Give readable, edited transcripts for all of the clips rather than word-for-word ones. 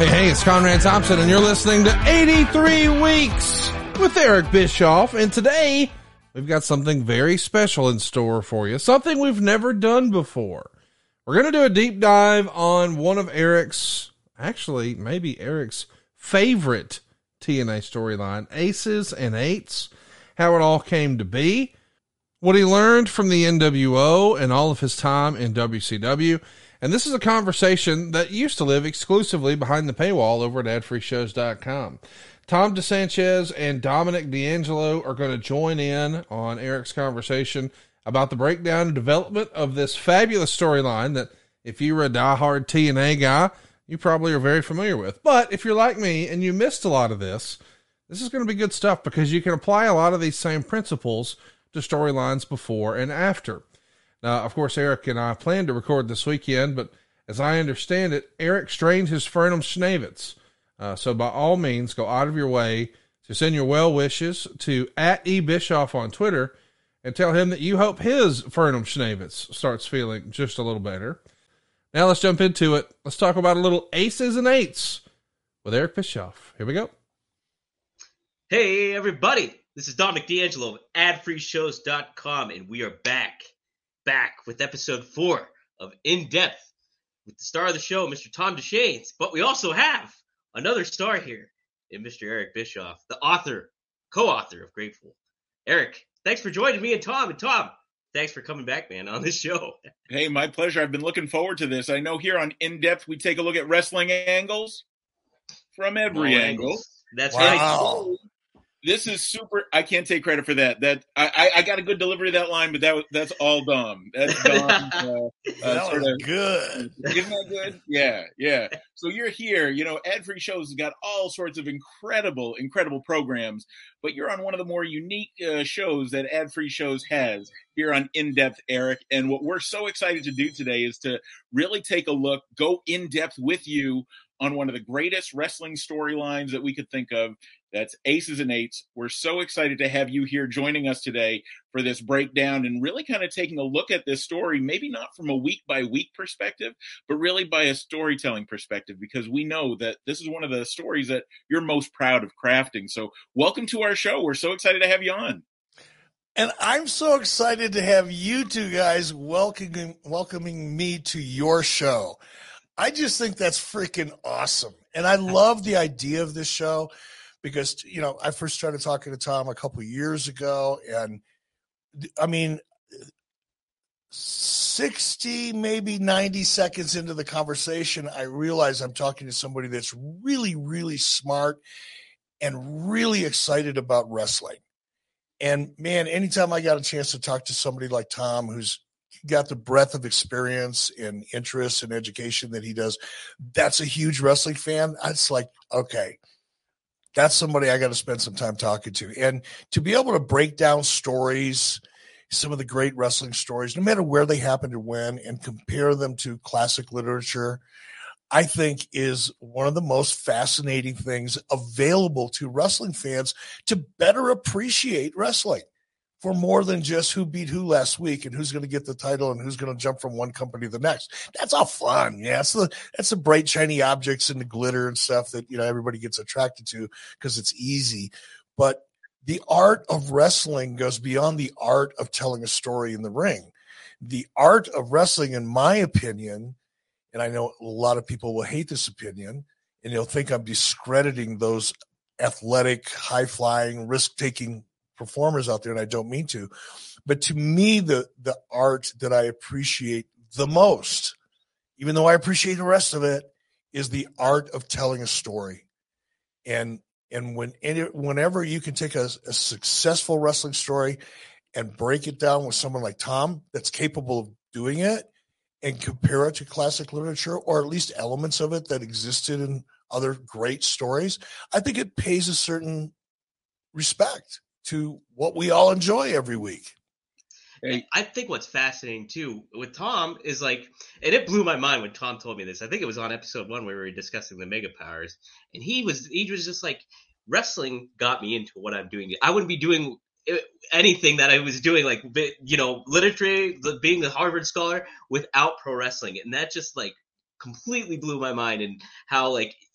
Hey, it's Conrad Thompson, and you're listening to 83 Weeks with Eric Bischoff. And today, we've got something very special in store for you, something we've never done before. We're going to do a deep dive on one of Eric's, actually, maybe Eric's favorite TNA storyline, Aces and Eights, how it all came to be, what he learned from the NWO and all of his time in WCW. And this is a conversation that used to live exclusively behind the paywall over at adfreeshows.com. Tom DeSanchez and Dominic D'Angelo are going to join in on Eric's conversation about the breakdown and development of this fabulous storyline that if you were a diehard TNA guy, you probably are very familiar with. But if you're like me and you missed a lot of this is going to be good stuff because you can apply a lot of these same principles to storylines before and after. Now, of course, Eric and I plan to record this weekend, but as I understand it, Eric strained his Fernum Schnavitz. So by all means, go out of your way to send your well wishes to @ebischoff on Twitter and tell him that you hope his Fernum Schnavitz starts feeling just a little better. Now let's jump into it. Let's talk about a little Aces and Eights with Eric Bischoff. Here we go. Hey, everybody. This is Dominic D'Angelo of adfreeshows.com, and we are back with episode 4 of In Depth with the star of the show, Mr. Tom DeShanes. But we also have another star here in Mr. Eric Bischoff, the co-author of Grateful. Eric, thanks for joining me and Tom. And Tom, thanks for coming back, man, on this show. Hey, my pleasure. I've been looking forward to this. I know here on In Depth, we take a look at wrestling angles from every angle. That's right. This is super. I can't take credit for that. I got a good delivery of that line, but that's all Dom. That's Dom. That was good. Isn't that good? Yeah. So you're here. You know, Ad Free Shows has got all sorts of incredible programs, but you're on one of the more unique shows that Ad Free Shows has here on In Depth, Eric. And what we're so excited to do today is to really take a look, go in depth with you on one of the greatest wrestling storylines that we could think of. That's Aces and Eights. We're so excited to have you here joining us today for this breakdown and really kind of taking a look at this story, maybe not from a week-by-week perspective, but really by a storytelling perspective, because we know that this is one of the stories that you're most proud of crafting. So welcome to our show. We're so excited to have you on. And I'm so excited to have you two guys welcoming me to your show. I just think that's freaking awesome. And I love the idea of this show. Because, you know, I first started talking to Tom a couple of years ago, and I mean, 60, maybe 90 seconds into the conversation, I realized I'm talking to somebody that's really, really smart and really excited about wrestling. And man, anytime I got a chance to talk to somebody like Tom, who's got the breadth of experience and interest and education that he does, that's a huge wrestling fan. It's like, okay, that's somebody I got to spend some time talking to. And to be able to break down stories, some of the great wrestling stories, no matter where they happen to when, and compare them to classic literature, I think is one of the most fascinating things available to wrestling fans to better appreciate wrestling for more than just who beat who last week and who's going to get the title and who's going to jump from one company to the next. That's all fun. Yeah. That's the bright, shiny objects and the glitter and stuff that, you know, everybody gets attracted to because it's easy. But the art of wrestling goes beyond the art of telling a story in the ring. The art of wrestling, in my opinion, and I know a lot of people will hate this opinion and they'll think I'm discrediting those athletic, high-flying, risk-taking performers out there, and I don't mean to, but to me, the art that I appreciate the most, even though I appreciate the rest of it, is the art of telling a story. And whenever you can take a successful wrestling story and break it down with someone like Tom that's capable of doing it and compare it to classic literature, or at least elements of it that existed in other great stories, I think it pays a certain respect to what we all enjoy every week. Hey. I think what's fascinating too with Tom is like, and it blew my mind when Tom told me this. I think it was on episode 1 where we were discussing the Mega Powers, and he was just like, wrestling got me into what I'm doing. I wouldn't be doing anything that I was doing, like, you know, literature, being the Harvard scholar, without pro wrestling, and that just like completely blew my mind. And how like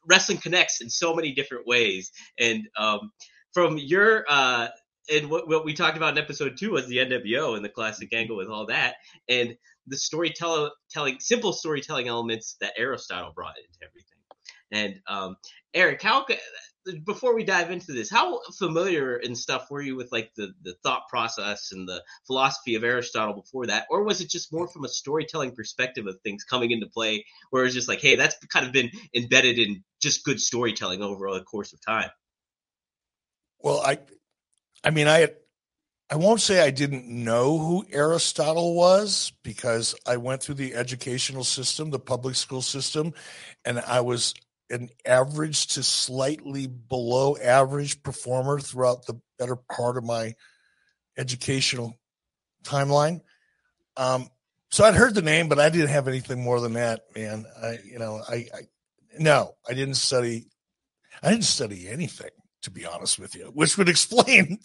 wrestling connects in so many different ways. And from your and what we talked about in episode 2 was the NWO and the classic angle with all that, and the simple storytelling elements that Aristotle brought into everything. And Eric, before we dive into this, how familiar and stuff were you with like the thought process and the philosophy of Aristotle before that? Or was it just more from a storytelling perspective of things coming into play, where it's just like, hey, that's kind of been embedded in just good storytelling over the course of time? Well, I mean, I won't say I didn't know who Aristotle was, because I went through the educational system, the public school system, and I was an average to slightly below average performer throughout the better part of my educational timeline. So I'd heard the name, but I didn't have anything more than that, man. I didn't study anything, to be honest with you, which would explain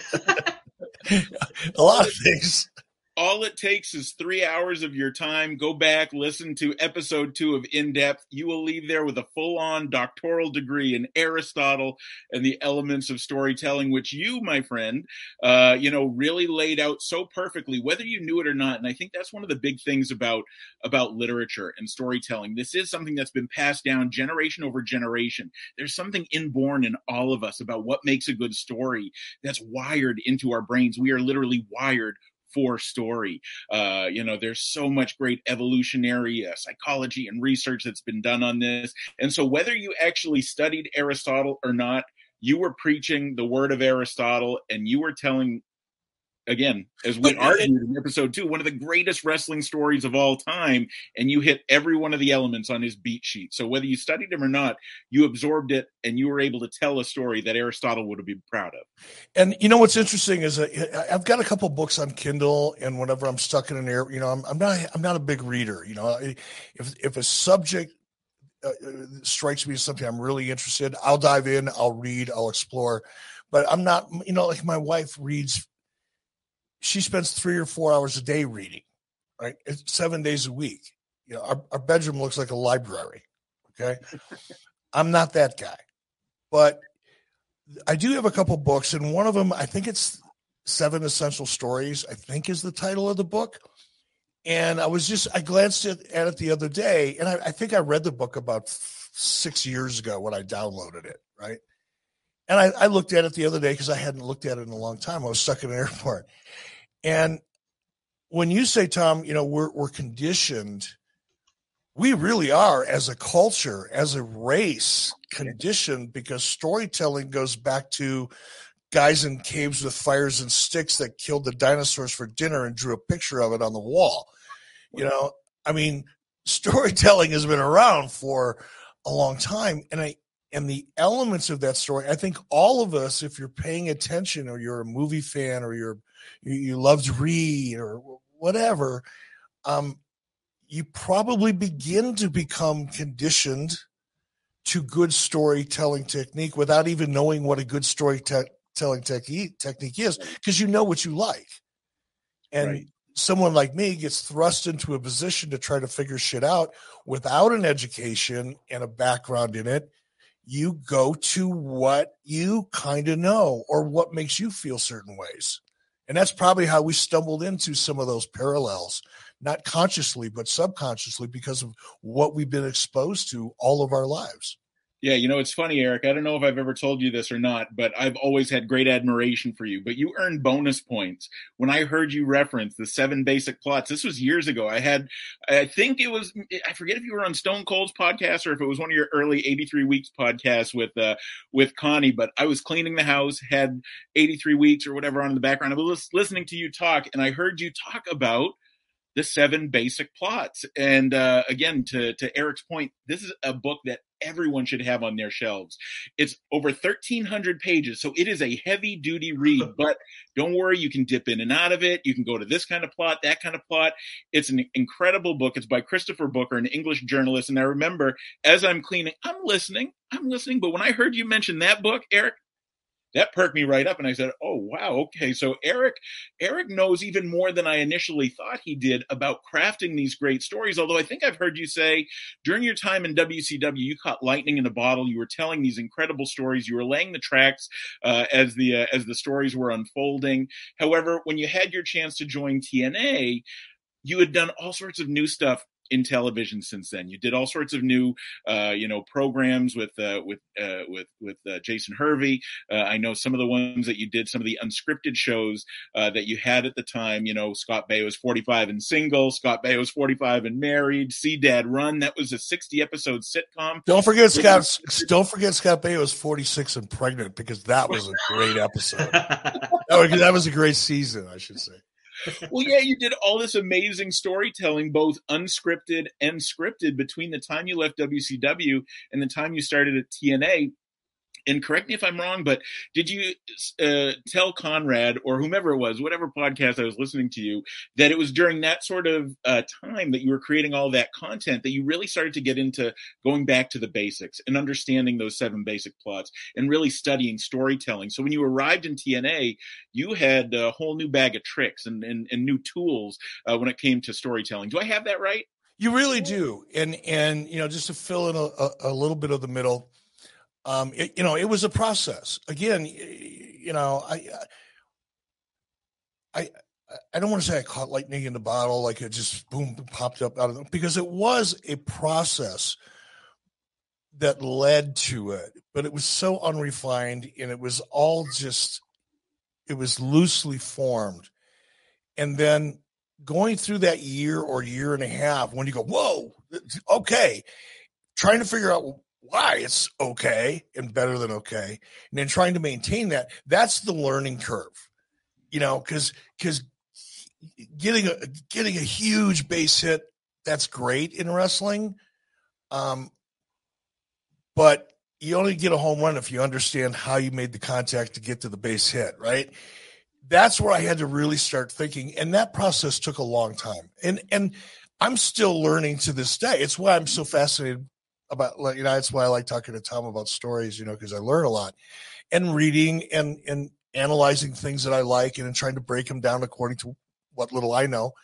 a lot of things. All it takes is 3 hours of your time. Go back, listen to episode 2 of In Depth. You will leave there with a full-on doctoral degree in Aristotle and the elements of storytelling, which you, my friend, really laid out so perfectly, whether you knew it or not. And I think that's one of the big things about literature and storytelling. This is something that's been passed down generation over generation. There's something inborn in all of us about what makes a good story that's wired into our brains. We are literally wired for story. There's so much great evolutionary psychology and research that's been done on this. And so whether you actually studied Aristotle or not, you were preaching the word of Aristotle, and you were telling, again, as we argued in episode 2, one of the greatest wrestling stories of all time, and you hit every one of the elements on his beat sheet. So whether you studied him or not, you absorbed it, and you were able to tell a story that Aristotle would have been proud of. And you know what's interesting is I've got a couple books on Kindle, and whenever I'm stuck in an area, I'm not a big reader. If a subject strikes me as something I'm really interested in, I'll dive in, I'll read, I'll explore. But I'm not, like my wife reads. She spends 3 or 4 hours a day reading, right? It's 7 days a week. Our bedroom looks like a library. Okay. I'm not that guy, but I do have a couple books, and one of them, I think it's 7 Essential Stories, I think is the title of the book. And I glanced at it the other day, and I think I read the book about 6 years ago when I downloaded it. Right. And I looked at it the other day because I hadn't looked at it in a long time. I was stuck in an airport. And when you say, Tom, we're conditioned, we really are, as a culture, as a race, conditioned, because storytelling goes back to guys in caves with fires and sticks that killed the dinosaurs for dinner and drew a picture of it on the wall. Storytelling has been around for a long time. And the elements of that story, I think all of us, if you're paying attention, or you're a movie fan, or you love to read or whatever, you probably begin to become conditioned to good storytelling technique without even knowing what a good storytelling technique is, because you know what you like. And right. Someone like me gets thrust into a position to try to figure shit out without an education and a background in it. You go to what you kind of know, or what makes you feel certain ways. And that's probably how we stumbled into some of those parallels, not consciously, but subconsciously, because of what we've been exposed to all of our lives. Yeah, it's funny, Eric. I don't know if I've ever told you this or not, but I've always had great admiration for you. But you earned bonus points when I heard you reference the 7 basic plots. This was years ago. I forget if you were on Stone Cold's podcast or if it was one of your early 83 Weeks podcasts with Connie, but I was cleaning the house, had 83 Weeks or whatever on in the background. I was listening to you talk, and I heard you talk about the 7 basic plots. And again, to Eric's point, this is a book that everyone should have on their shelves. It's over 1,300 pages, so it is a heavy-duty read, but don't worry, you can dip in and out of it. You can go to this kind of plot, that kind of plot. It's an incredible book. It's by Christopher Booker, an English journalist, and I remember, as I'm cleaning, I'm listening, but when I heard you mention that book, Eric, that perked me right up. And I said, oh, wow. Okay. So Eric knows even more than I initially thought he did about crafting these great stories. Although I think I've heard you say during your time in WCW, you caught lightning in a bottle. You were telling these incredible stories. You were laying the tracks as the stories were unfolding. However, when you had your chance to join TNA, you had done all sorts of new stuff in television since then. You did all sorts of new, programs with Jason Hervey. I know some of the ones that you did, some of the unscripted shows that you had at the time. You know, Scott Baio was 45 and single. Scott Baio was 45 and married. See Dad Run. That was a 60-episode sitcom. Don't forget Scott Baio was 46 and pregnant, because that was a great episode. That was a great season, I should say. Well, yeah, you did all this amazing storytelling, both unscripted and scripted, between the time you left WCW and the time you started at TNA. And correct me if I'm wrong, but did you tell Conrad or whomever it was, whatever podcast I was listening to you, that it was during that sort of time that you were creating all that content that you really started to get into going back to the basics and understanding those 7 basic plots and really studying storytelling? So when you arrived in TNA, you had a whole new bag of tricks and new tools when it came to storytelling. Do I have that right? You really do. And just to fill in a little bit of the middle, it was a process. Again, I don't want to say I caught lightning in the bottle, like it just boom popped up out of them, because it was a process that led to it, but it was so unrefined, and it was all it was loosely formed. And then going through that year or year and a half, when you go, whoa, okay, trying to figure out why it's okay and better than okay, and then trying to maintain that's the learning curve, because getting a huge base hit, that's great in wrestling, but you only get a home run if you understand how you made the contact to get to the base hit, right? That's where I had to really start thinking, and that process took a long time, and I'm still learning to this day. It's why I'm so fascinated about, that's why I like talking to Tom about stories, because I learn a lot, and reading and analyzing things that I like, and trying to break them down according to what little I know.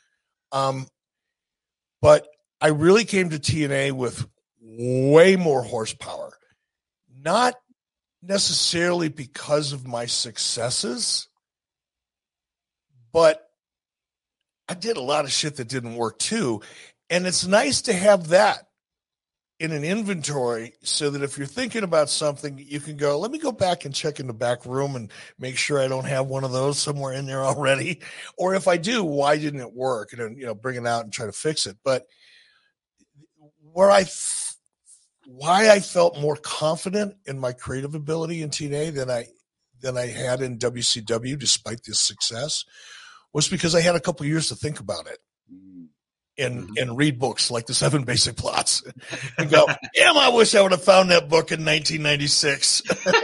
But I really came to TNA with way more horsepower, not necessarily because of my successes, but I did a lot of shit that didn't work too. And it's nice to have that in an inventory, so that if you're thinking about something, you can go, let me go back and check in the back room and make sure I don't have one of those somewhere in there already. Or if I do, why didn't it work? And then, bring it out and try to fix it. But why I felt more confident in my creative ability in TNA than I had in WCW, despite this success, was because I had a couple of years to think about it. And read books like the 7 Basic Plots and go, damn, I wish I would have found that book in 1996.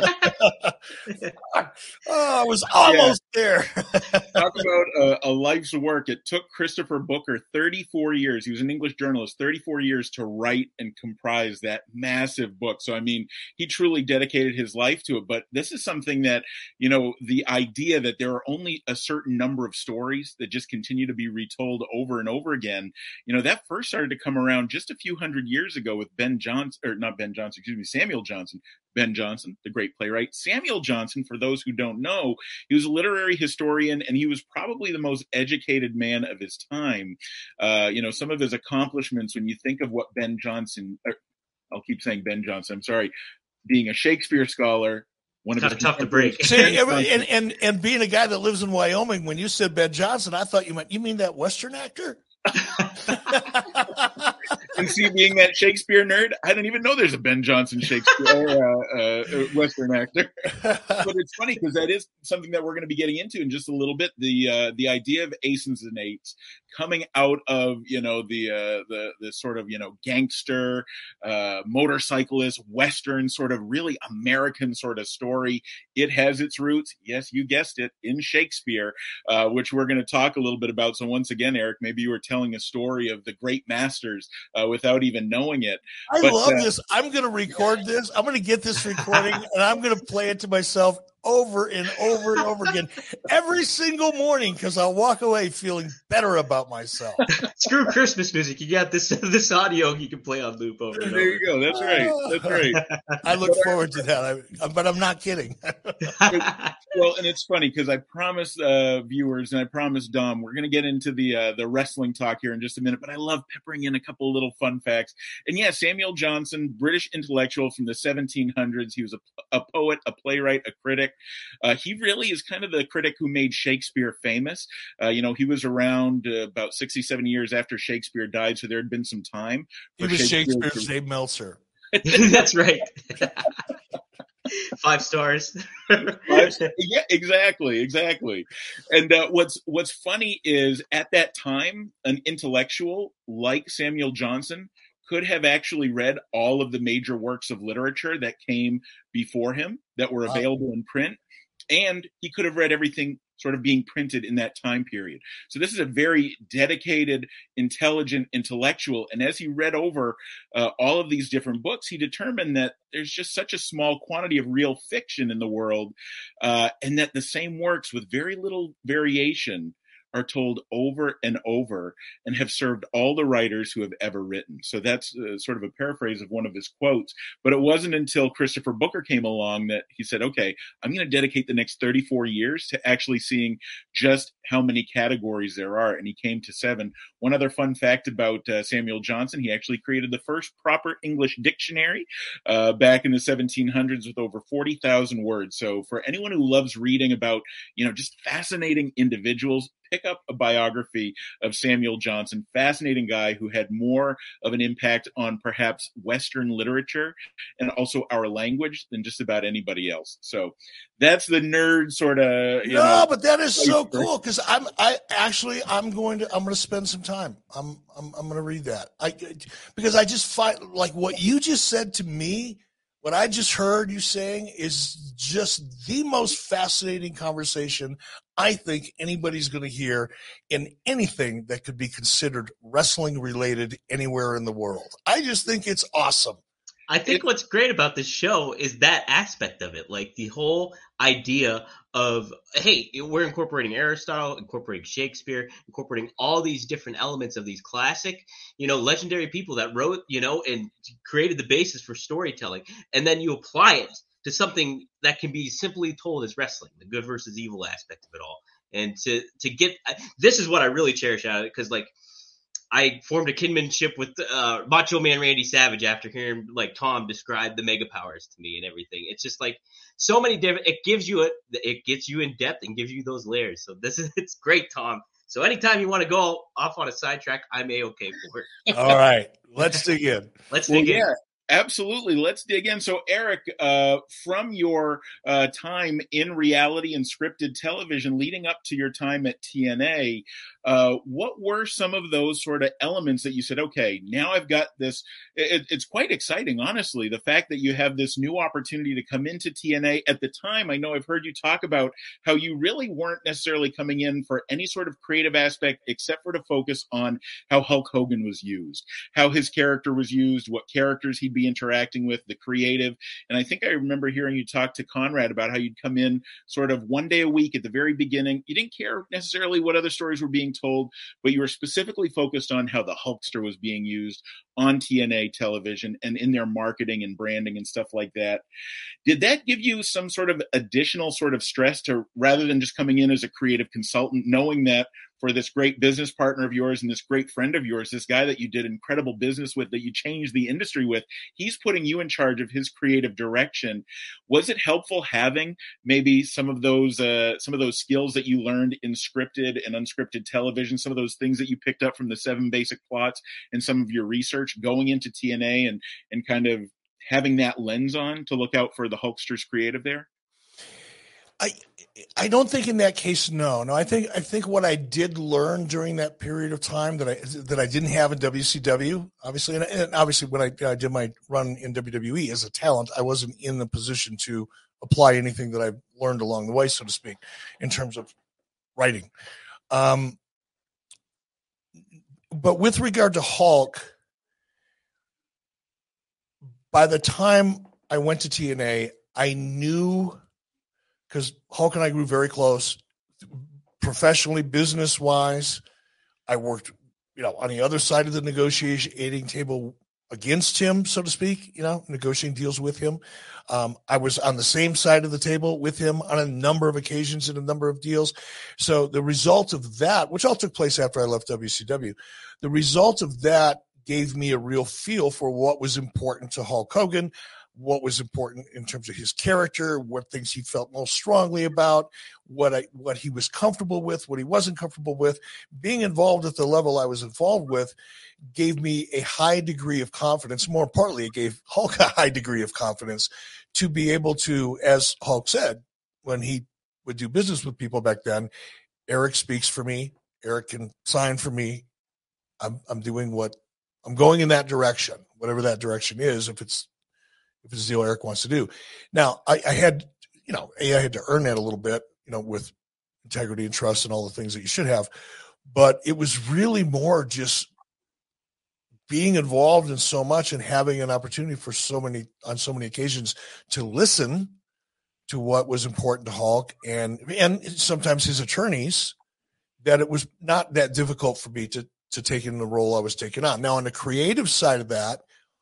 I was almost there. Talk about a life's work. It took Christopher Booker 34 years. He was an English journalist, 34 years to write and comprise that massive book. So, I mean, he truly dedicated his life to it. But this is something that, the idea that there are only a certain number of stories that just continue to be retold over and over again, that first started to come around just a few hundred years ago with Samuel Johnson. Ben Johnson, the great playwright. Samuel Johnson, for those who don't know, he was a literary historian, and he was probably the most educated man of his time. Some of his accomplishments, when you think of what Ben Johnson, I'll keep saying Ben Johnson, I'm sorry, being a Shakespeare scholar, one of tough to break. See, and being a guy that lives in Wyoming, when you said Ben Johnson, I thought you mean that Western actor? And see, being that Shakespeare nerd, I didn't even know there's a Ben Johnson Shakespeare Western actor. But it's funny because that is something that we're going to be getting into in just a little bit. The idea of aces and eights coming out of the sort of gangster motorcyclist Western sort of really American sort of story. It has its roots, yes, you guessed it, in Shakespeare, which we're going to talk a little bit about. So once again, Eric, maybe you were telling a story of the great masters without even knowing it. I love this. I'm going to record this. I'm going to get this recording and I'm going to play it to myself over and over and over again every single morning because I'll walk away feeling better about myself. Screw Christmas music. You got this audio you can play on loop over and over. There you go. That's right. That's right. I look forward to that, but I'm not kidding. Well, and it's funny because I promised viewers and I promised Dom we're going to get into the wrestling talk here in just a minute, but I love peppering in a couple of little fun facts. And yeah, Samuel Johnson, British intellectual from the 1700s. He was a poet, a playwright, a critic. He really is kind of the critic who made Shakespeare famous. He was around about 67 years after Shakespeare died, so there had been some time. He was Shakespeare's Dave Meltzer. That's right. 5 stars. Yeah, exactly. And what's funny is at that time, an intellectual like Samuel Johnson could have actually read all of the major works of literature that came before him that were available in print. And he could have read everything sort of being printed in that time period. So this is a very dedicated, intelligent intellectual. And as he read over all of these different books, he determined that there's just such a small quantity of real fiction in the world, and that the same works with very little variation are told over and over and have served all the writers who have ever written. So that's sort of a paraphrase of one of his quotes. But it wasn't until Christopher Booker came along that he said, okay, I'm going to dedicate the next 34 years to actually seeing just how many categories there are. And he came to 7. One other fun fact about Samuel Johnson, he actually created the first proper English dictionary back in the 1700s with over 40,000 words. So for anyone who loves reading about, just fascinating individuals, pick up a biography of Samuel Johnson, fascinating guy who had more of an impact on perhaps Western literature and also our language than just about anybody else. So that's the nerd sort of, but that is so cool because I'm going to spend some time. I'm going to read that. Because I just find like what you just said to me. What I just heard you saying is just the most fascinating conversation I think anybody's going to hear in anything that could be considered wrestling related anywhere in the world. I just think it's awesome. I think what's great about this show is that aspect of it, like the whole idea of, hey, we're incorporating Aristotle, incorporating Shakespeare, incorporating all these different elements of these classic, legendary people that wrote, and created the basis for storytelling. And then you apply it to something that can be simply told as wrestling, the good versus evil aspect of it all. And to get, this is what I really cherish out of it, because like, I formed a kinship with Macho Man Randy Savage after hearing like Tom describe the mega powers to me and everything. It's just like so many different. It gets you in depth and gives you those layers. So it's great, Tom. So anytime you want to go off on a sidetrack, I'm A-okay for it. All right, let's dig in. Let's dig in. Yeah. Absolutely. Let's dig in. So, Eric, from your time in reality and scripted television leading up to your time at TNA, what were some of those sort of elements that you said, okay, now I've got this? It's quite exciting, honestly, the fact that you have this new opportunity to come into TNA. At the time, I know I've heard you talk about how you really weren't necessarily coming in for any sort of creative aspect except for to focus on how Hulk Hogan was used, how his character was used, what characters he'd be interacting with, the creative. And I think I remember hearing you talk to Conrad about how you'd come in sort of one day a week at the very beginning. You didn't care necessarily what other stories were being told, but you were specifically focused on how the Hulkster was being used on TNA television and in their marketing and branding and stuff like that. Did that give you some sort of additional sort of stress to, rather than just coming in as a creative consultant, knowing that for this great business partner of yours and this great friend of yours, this guy that you did incredible business with, that you changed the industry with, he's putting you in charge of his creative direction. Was it helpful having maybe some of those skills that you learned in scripted and unscripted television, some of those things that you picked up from the 7 basic plots and some of your research going into TNA and kind of having that lens on to look out for the Hulkster's creative there? I don't think in that case, no. I think what I did learn during that period of time that I didn't have in WCW, obviously, and obviously when I did my run in WWE as a talent, I wasn't in the position to apply anything that I learned along the way, so to speak, in terms of writing. But with regard to Hulk, by the time I went to TNA, I knew because Hulk and I grew very close professionally, business wise. I worked, on the other side of the negotiating table against him, so to speak, negotiating deals with him. I was on the same side of the table with him on a number of occasions in a number of deals. So the result of that, which all took place after I left WCW, the result of that gave me a real feel for what was important to Hulk Hogan, what was important in terms of his character, what things he felt most strongly about, what he was comfortable with, what he wasn't comfortable with. Being involved at the level I was involved with gave me a high degree of confidence. More importantly, it gave Hulk a high degree of confidence to be able to, as Hulk said, when he would do business with people back then, Eric speaks for me. Eric can sign for me. I'm going in that direction, whatever that direction is, if it's the deal Eric wants to do. Now, I had to earn that a little bit, with integrity and trust and all the things that you should have. But it was really more just being involved in so much and having an opportunity on so many occasions to listen to what was important to Hulk and sometimes his attorneys, that it was not that difficult for me to take in the role I was taking on. Now, on the creative side of that,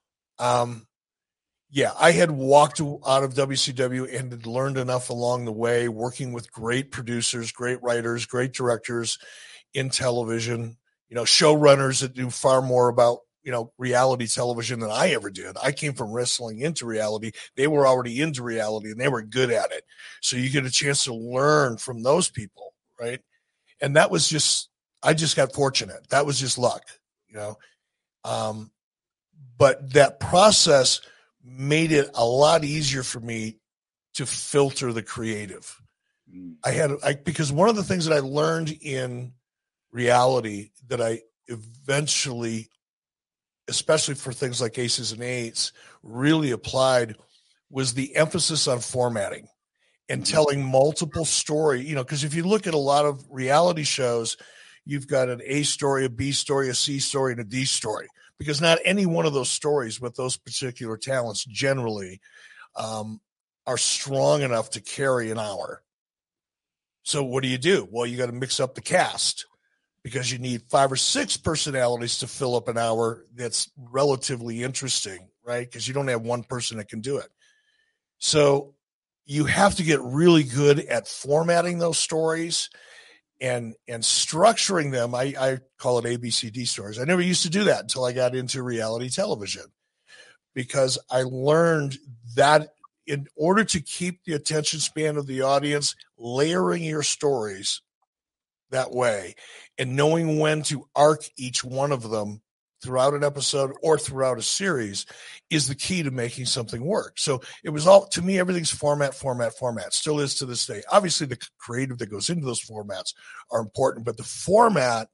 I had walked out of WCW and had learned enough along the way, working with great producers, great writers, great directors in television, showrunners that do far more about, reality television than I ever did. I came from wrestling into reality. They were already into reality and they were good at it. So you get a chance to learn from those people, right? And that was I just got fortunate. That was just luck, but that process made it a lot easier for me to filter the creative. Because one of the things that I learned in reality that I eventually, especially for things like Aces and Eights, really applied was the emphasis on formatting and telling multiple story, because if you look at a lot of reality shows, you've got an A story, a B story, a C story, and a D story, because not any one of those stories with those particular talents generally are strong enough to carry an hour. So what do? Well, you got to mix up the cast, because you need 5 or 6 personalities to fill up an hour that's relatively interesting, right? Because you don't have one person that can do it. So you have to get really good at formatting those stories and structuring them. I call it ABCD stories. I never used to do that until I got into reality television, because I learned that in order to keep the attention span of the audience, layering your stories that way and knowing when to arc each one of them throughout an episode or throughout a series is the key to making something work. So it was all, to me, everything's format, still is to this day. Obviously the creative that goes into those formats are important, but the format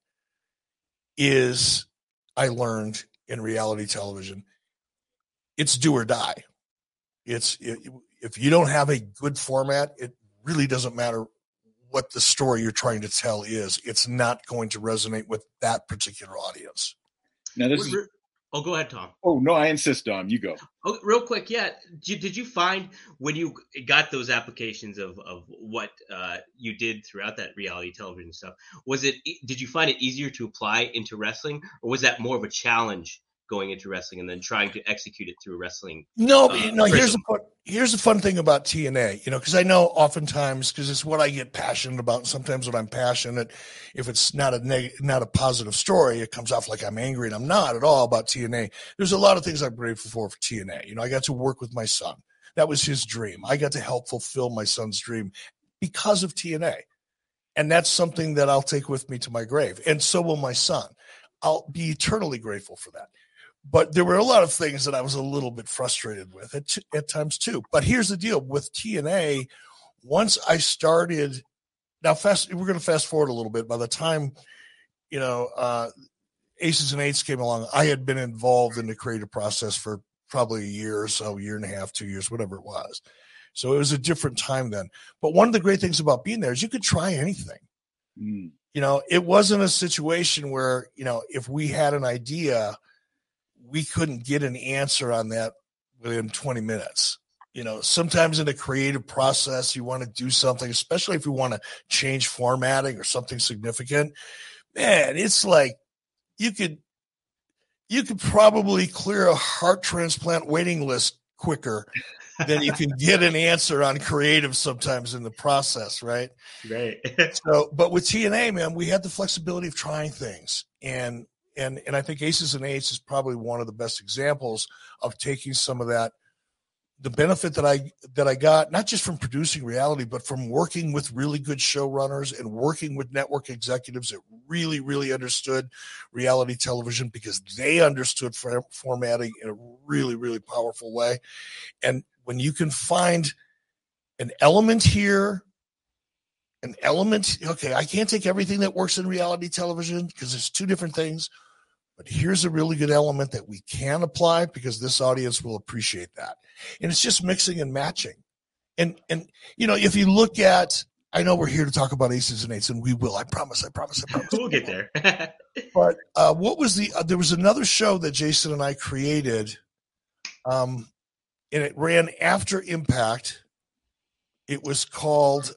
is, I learned in reality television, it's do or die. If you don't have a good format, it really doesn't matter what the story you're trying to tell is. It's not going to resonate with that particular audience. Now go ahead, Tom. Oh, no, I insist, Dom. You go. Oh, real quick, yeah. Did you find when you got those applications of what you did throughout that reality television stuff, did you find it easier to apply into wrestling, or was that more of a challenge going into wrestling and then trying to execute it through wrestling? No, here's the fun thing about TNA, because I know oftentimes, because it's what I get passionate about. And sometimes when I'm passionate, if it's not a positive story, it comes off like I'm angry, and I'm not at all about TNA. There's a lot of things I'm grateful for TNA. I got to work with my son. That was his dream. I got to help fulfill my son's dream because of TNA. And that's something that I'll take with me to my grave. And so will my son. I'll be eternally grateful for that. But there were a lot of things that I was a little bit frustrated with at times too. But here's the deal with TNA. Once I started, we're going to fast forward a little bit. By the time, Aces and Eights came along, I had been involved in the creative process for probably a year or so, year and a half, 2 years, whatever it was. So it was a different time then. But one of the great things about being there is you could try anything. Mm. It wasn't a situation where, if we had an idea, we couldn't get an answer on that within 20 minutes. sometimes in a creative process, you want to do something, especially if you want to change formatting or something significant. Man, it's like you could probably clear a heart transplant waiting list quicker than you can get an answer on creative sometimes in the process, right? Right. So, but with TNA, man, we had the flexibility of trying things, and I think Aces and Eights is probably one of the best examples of taking some of that, the benefit that I got, not just from producing reality, but from working with really good showrunners and working with network executives that really, really understood reality television because they understood formatting in a really, really powerful way. And when you can find an element here, okay, I can't take everything that works in reality television because it's two different things, but here's a really good element that we can apply because this audience will appreciate that. And it's just mixing and matching. And if you look at, I know we're here to talk about Aces and Eights, and we will. I promise. We'll get there. But there was another show that Jason and I created, and it ran after Impact. It was called,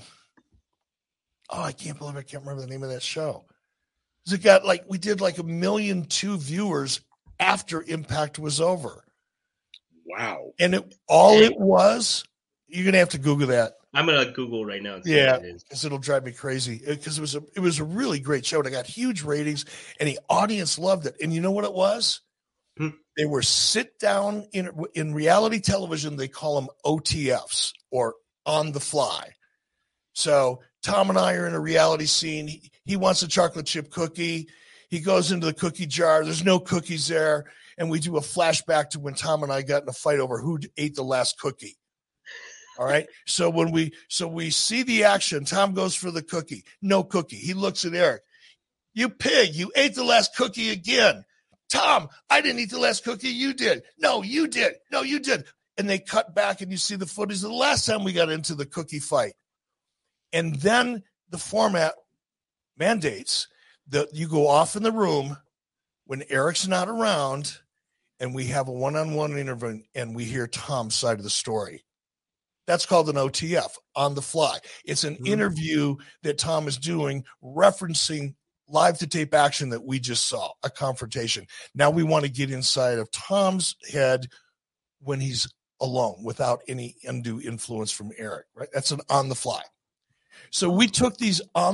I can't believe I can't remember the name of that show. It got we did 1.2 million viewers after Impact was over. Wow. And it was, you're going to have to Google that. I'm going to Google right now. And see Yeah, what it is. because it'll drive me crazy. Because it was a really great show. And it got huge ratings, and the audience loved it. And you know what it was? They were sit down in reality television. They call them OTFs, or on the fly. So Tom and I are in a reality scene. He wants a chocolate chip cookie. He goes into the cookie jar. There's no cookies there. And we do a flashback to when Tom and I got in a fight over who ate the last cookie. All right. So we see the action. Tom goes for the cookie. No cookie. He looks at Eric. You pig, you ate the last cookie again. Tom, I didn't eat the last cookie. You did. No, you did. No, you did. And they cut back and you see the footage of the last time we got into the cookie fight. And then the format mandates that you go off in the room when Eric's not around, and we have a one-on-one interview and we hear Tom's side of the story. That's called an OTF, on the fly. It's an interview that Tom is doing, referencing live to tape action that we just saw, a confrontation. Now we want to get inside of Tom's head when he's alone without any undue influence from Eric, right? That's an on the fly. So we took that on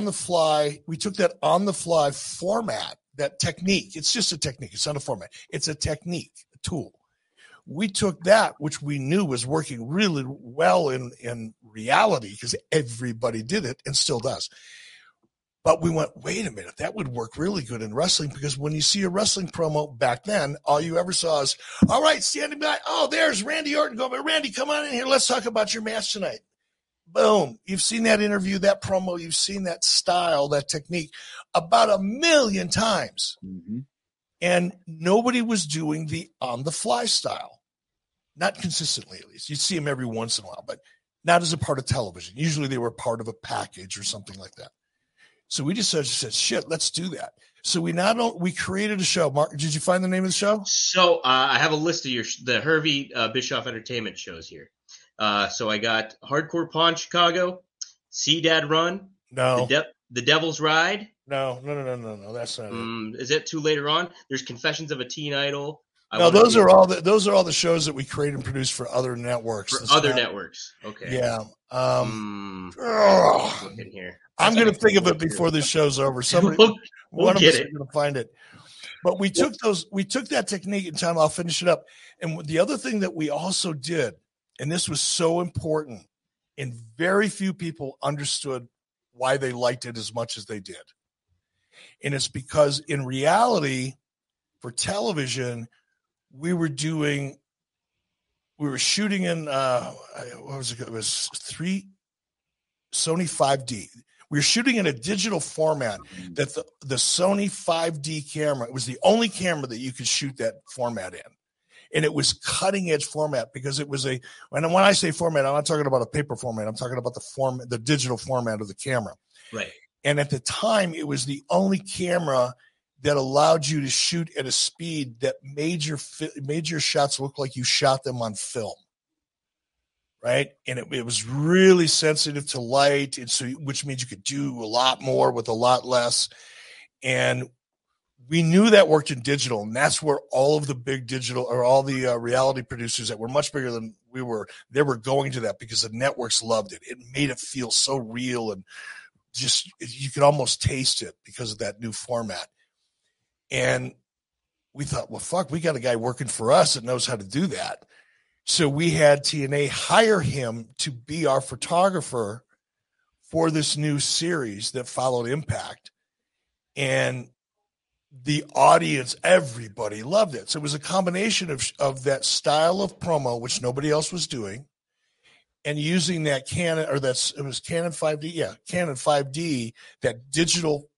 the fly format, that technique. It's just a technique. It's not a format. It's a technique, a tool. We took that, which we knew was working really well in reality because everybody did it and still does. But we went, wait a minute, that would work really good in wrestling, because when you see a wrestling promo back then, all you ever saw is, all right, standing by. Oh, there's Randy Orton going, Randy, come on in here. Let's talk about your match tonight. Boom. You've seen that interview, that promo. You've seen that style, that technique about 1 million times. Mm-hmm. And nobody was doing the on-the-fly style. Not consistently, at least. You'd see them every once in a while, but not as a part of television. Usually they were part of a package or something like that. So we just said, shit, let's do that. So we created a show. Mark, did you find the name of the show? So I have a list of the Hervey Bischoff Entertainment shows here. So I got Hardcore Pawn Chicago, See Dad Run, No. The Devil's Ride. No. That's not it. Is that too later on? There's Confessions of a Teen Idol. Those are all the shows that we created and produced for other networks. Networks. Okay. Yeah. Looking here. I'm going to think of it before this show's over. Somebody, one of us is going to find it. But we took that technique in time. I'll finish it up. And the other thing that we also did, and this was so important, and very few people understood why they liked it as much as they did. And it's because in reality, for television, we were shooting in, what was it? It was Sony 5D. We were shooting in a digital format that the Sony 5D camera, it was the only camera that you could shoot that format in. And it was cutting edge format because it was and when I say format, I'm not talking about a paper format. I'm talking about the digital format of the camera. Right. And at the time, it was the only camera that allowed you to shoot at a speed that made your shots look like you shot them on film. right? And it was really sensitive to light, and so which means you could do a lot more with a lot less. And we knew that worked in digital, and that's where all of the big digital or all the reality producers that were much bigger than we were, they were going to that because the networks loved it. It made it feel so real, and just you could almost taste it because of that new format. And we thought, well, fuck, we got a guy working for us that knows how to do that. So we had TNA hire him to be our photographer for this new series that followed Impact. And the audience, everybody loved it. So it was a combination of that style of promo, which nobody else was doing, and using that Canon, or it was Canon 5D, yeah, Canon 5D, that digital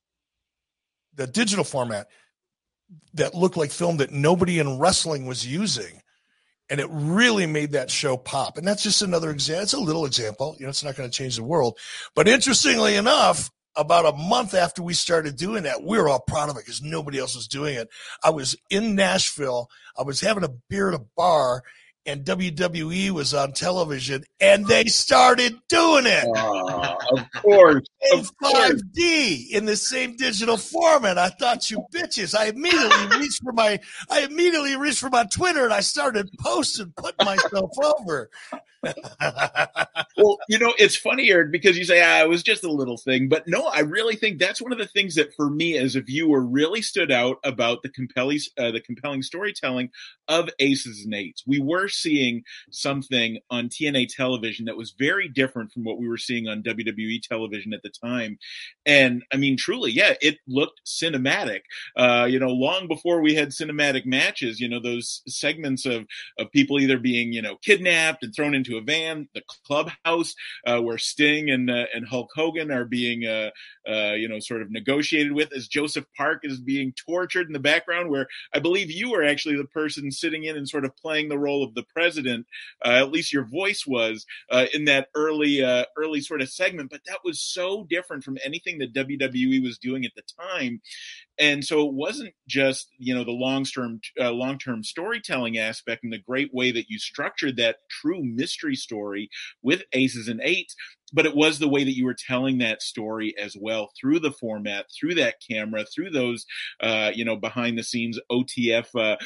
format that looked like film that nobody in wrestling was using. And it really made that show pop. And that's just another example. It's a little example. It's not going to change the world. But interestingly enough, about a month after we started doing that, we were all proud of it because nobody else was doing it. I was in Nashville. I was having a beer at a bar, and WWE was on television, and they started doing it. Of course. In 5D, in the same digital format. I thought, you bitches. I immediately reached for my Twitter, and I started posting, putting myself over. Well, it's funny, Eric, because you say, it was just a little thing. But no, I really think that's one of the things that for me as a viewer really stood out about the compelling storytelling of Aces and Eights. We were seeing something on TNA television that was very different from what we were seeing on WWE television at the time. And I mean, truly, yeah, it looked cinematic. Long before we had cinematic matches, those segments of people either being, kidnapped and thrown into a van, the clubhouse where Sting and Hulk Hogan are being, sort of negotiated with, as Joseph Park is being tortured in the background, where I believe you were actually the person sitting in and sort of playing the role of the president. At least your voice was in that early sort of segment. But that was so different from anything that WWE was doing at the time. And so it wasn't just, the long-term storytelling aspect and the great way that you structured that true mystery story with Aces and Eights, but it was the way that you were telling that story as well through the format, through that camera, through those, behind the scenes OTF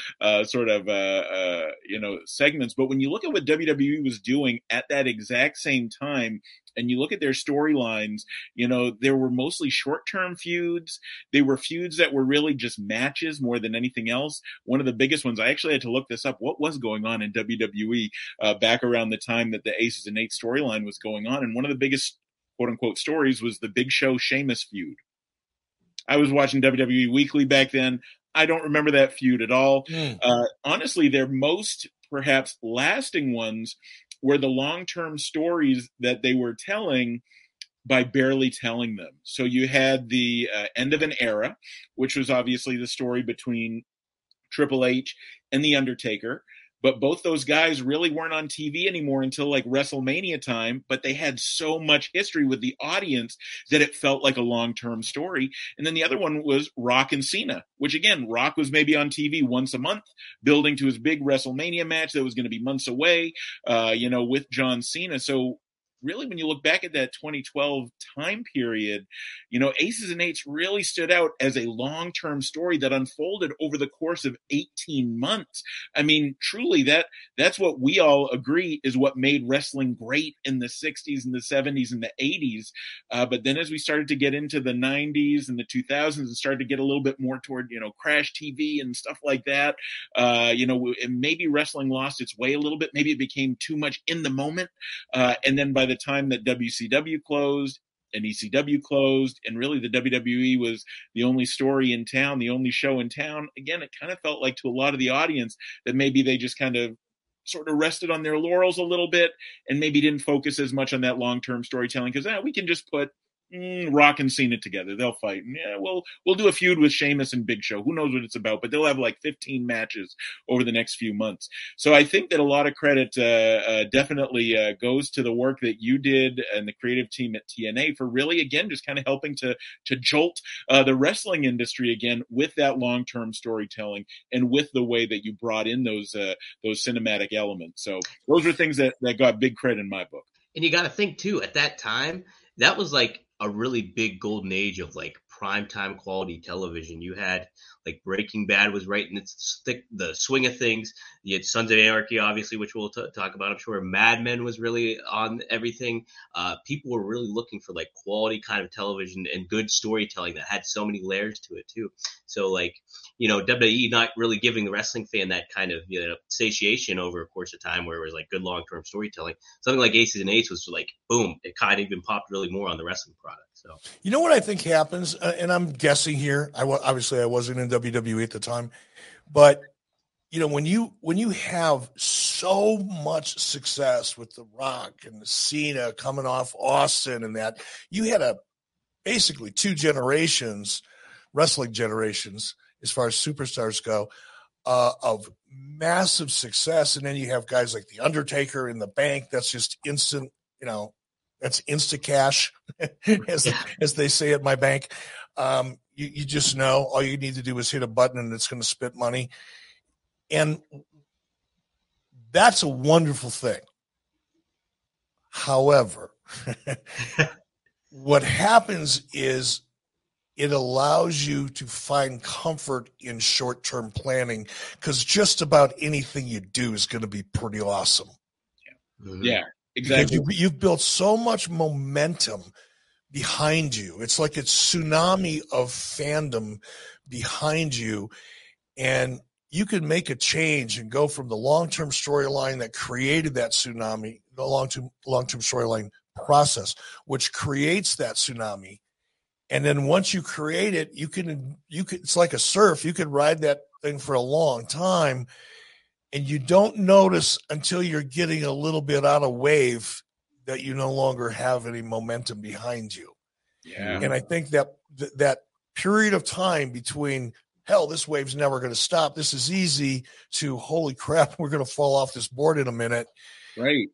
segments. But when you look at what WWE was doing at that exact same time, and you look at their storylines, there were mostly short-term feuds. They were feuds that were really just matches more than anything else. One of the biggest ones, I actually had to look this up, what was going on in WWE back around the time that the Aces and Eights storyline was going on. And one of the biggest, quote-unquote, stories was the Big Show Sheamus feud. I was watching WWE Weekly back then. I don't remember that feud at all. Honestly, their most, perhaps, lasting ones were the long-term stories that they were telling by barely telling them. So you had the end of an era, which was obviously the story between Triple H and The Undertaker. But both those guys really weren't on TV anymore until like WrestleMania time, but they had so much history with the audience that it felt like a long-term story. And then the other one was Rock and Cena, which again, Rock was maybe on TV once a month, building to his big WrestleMania match that was going to be months away, with John Cena. So really, when you look back at that 2012 time period, Aces and Eights really stood out as a long-term story that unfolded over the course of 18 months. I mean, truly, that's what we all agree is what made wrestling great in the 60s and the 70s and the 80s. But then as we started to get into the 90s and the 2000s and started to get a little bit more toward, Crash TV and stuff like that, and maybe wrestling lost its way a little bit. Maybe it became too much in the moment. And then by the time that WCW closed and ECW closed, and really the WWE was the only story in town, the only show in town, again, it kind of felt like to a lot of the audience that maybe they just kind of sort of rested on their laurels a little bit and maybe didn't focus as much on that long-term storytelling because we can just put Rock and Cena together. They'll fight. Yeah, we'll do a feud with Sheamus and Big Show. Who knows what it's about? But they'll have like 15 matches over the next few months. So I think that a lot of credit definitely goes to the work that you did and the creative team at TNA for really, again, just kind of helping to jolt the wrestling industry again with that long-term storytelling and with the way that you brought in those cinematic elements. So those are things that got big credit in my book. And you got to think too, at that time, that was like a really big golden age of like primetime quality television. You had like Breaking Bad was right in the swing of things. You had Sons of Anarchy, obviously, which we'll talk about, I'm sure. Mad Men was really on everything. People were really looking for like quality kind of television and good storytelling that had so many layers to it too. So like, WWE not really giving the wrestling fan that kind of, satiation over a course of time where it was like good long-term storytelling. Something like Aces and Eights was like, boom, it kind of even popped really more on the wrestling product. So, you know what I think happens, and I'm guessing here. Obviously I wasn't in WWE at the time, but when you have so much success with The Rock and Cena coming off Austin, and that you had basically 2 generations, wrestling generations, as far as superstars go, of massive success, and then you have guys like The Undertaker in the bank. That's just instant, that's insta cash, as they say at my bank. You just know all you need to do is hit a button and it's going to spit money. And that's a wonderful thing. However, what happens is it allows you to find comfort in short-term planning, because just about anything you do is going to be pretty awesome. Yeah. Exactly. Because you've built so much momentum behind you. It's like it's tsunami of fandom behind you, and you can make a change and go from the long-term storyline that created that tsunami, the long-term storyline process, which creates that tsunami. And then once you create it, you can it's like a surf. You can ride that thing for a long time, and you don't notice until you're getting a little bit out of wave that you no longer have any momentum behind you. Yeah. And I think that period of time between, hell, this wave's never going to stop, this is easy, to holy crap, we're going to fall off this board in a minute. Right.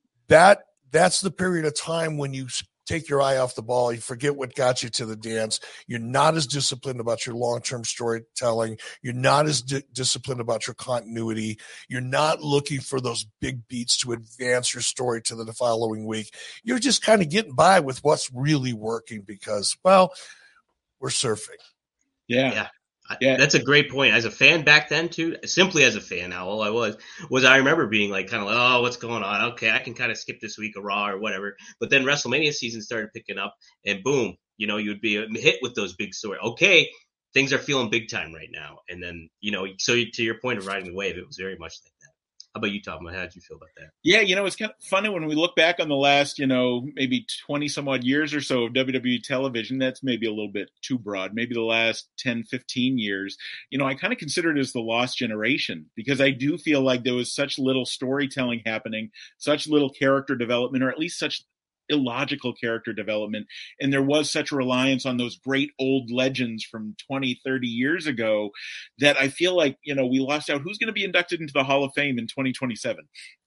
That's the period of time when you take your eye off the ball. You forget what got you to the dance. You're not as disciplined about your long-term storytelling. You're not as disciplined about your continuity. You're not looking for those big beats to advance your story to the following week. You're just kind of getting by with what's really working because, well, we're surfing. Yeah. Yeah, that's a great point. As a fan back then, too, simply as a fan, now all I was I remember being like, kind of like, oh, what's going on? Okay, I can kind of skip this week of Raw or whatever. But then WrestleMania season started picking up, and boom, you'd be hit with those big stories. Okay, things are feeling big time right now. And then, so to your point of riding the wave, it was very much like that. How about you, Tom? How did you feel about that? Yeah, it's kind of funny when we look back on the last, maybe 20 some odd years or so of WWE television. That's maybe a little bit too broad. Maybe the last 10, 15 years, I kind of consider it as the lost generation, because I do feel like there was such little storytelling happening, such little character development, or at least such illogical character development. And there was such a reliance on those great old legends from 20, 30 years ago that I feel like, we lost out. Who's going to be inducted into the Hall of Fame in 2027?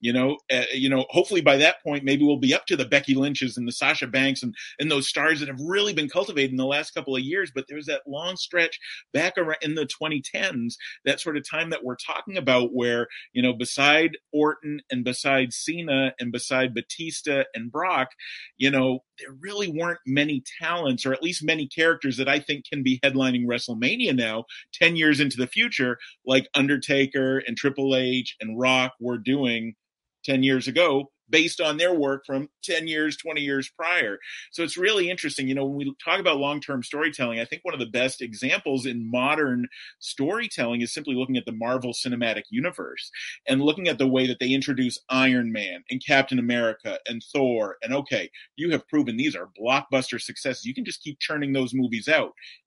Hopefully by that point, maybe we'll be up to the Becky Lynches and the Sasha Banks and those stars that have really been cultivated in the last couple of years. But there's that long stretch back around in the 2010s, that sort of time that we're talking about where, beside Orton and beside Cena and beside Batista and Brock, there really weren't many talents, or at least many characters that I think can be headlining WrestleMania now, 10 years into the future, like Undertaker and Triple H and Rock were doing 10 years ago, based on their work from 10 years, 20 years prior. So it's really interesting. When we talk about long-term storytelling, I think one of the best examples in modern storytelling is simply looking at the Marvel Cinematic Universe and looking at the way that they introduce Iron Man and Captain America and Thor. And okay, you have proven these are blockbuster successes. You can just keep churning those movies out.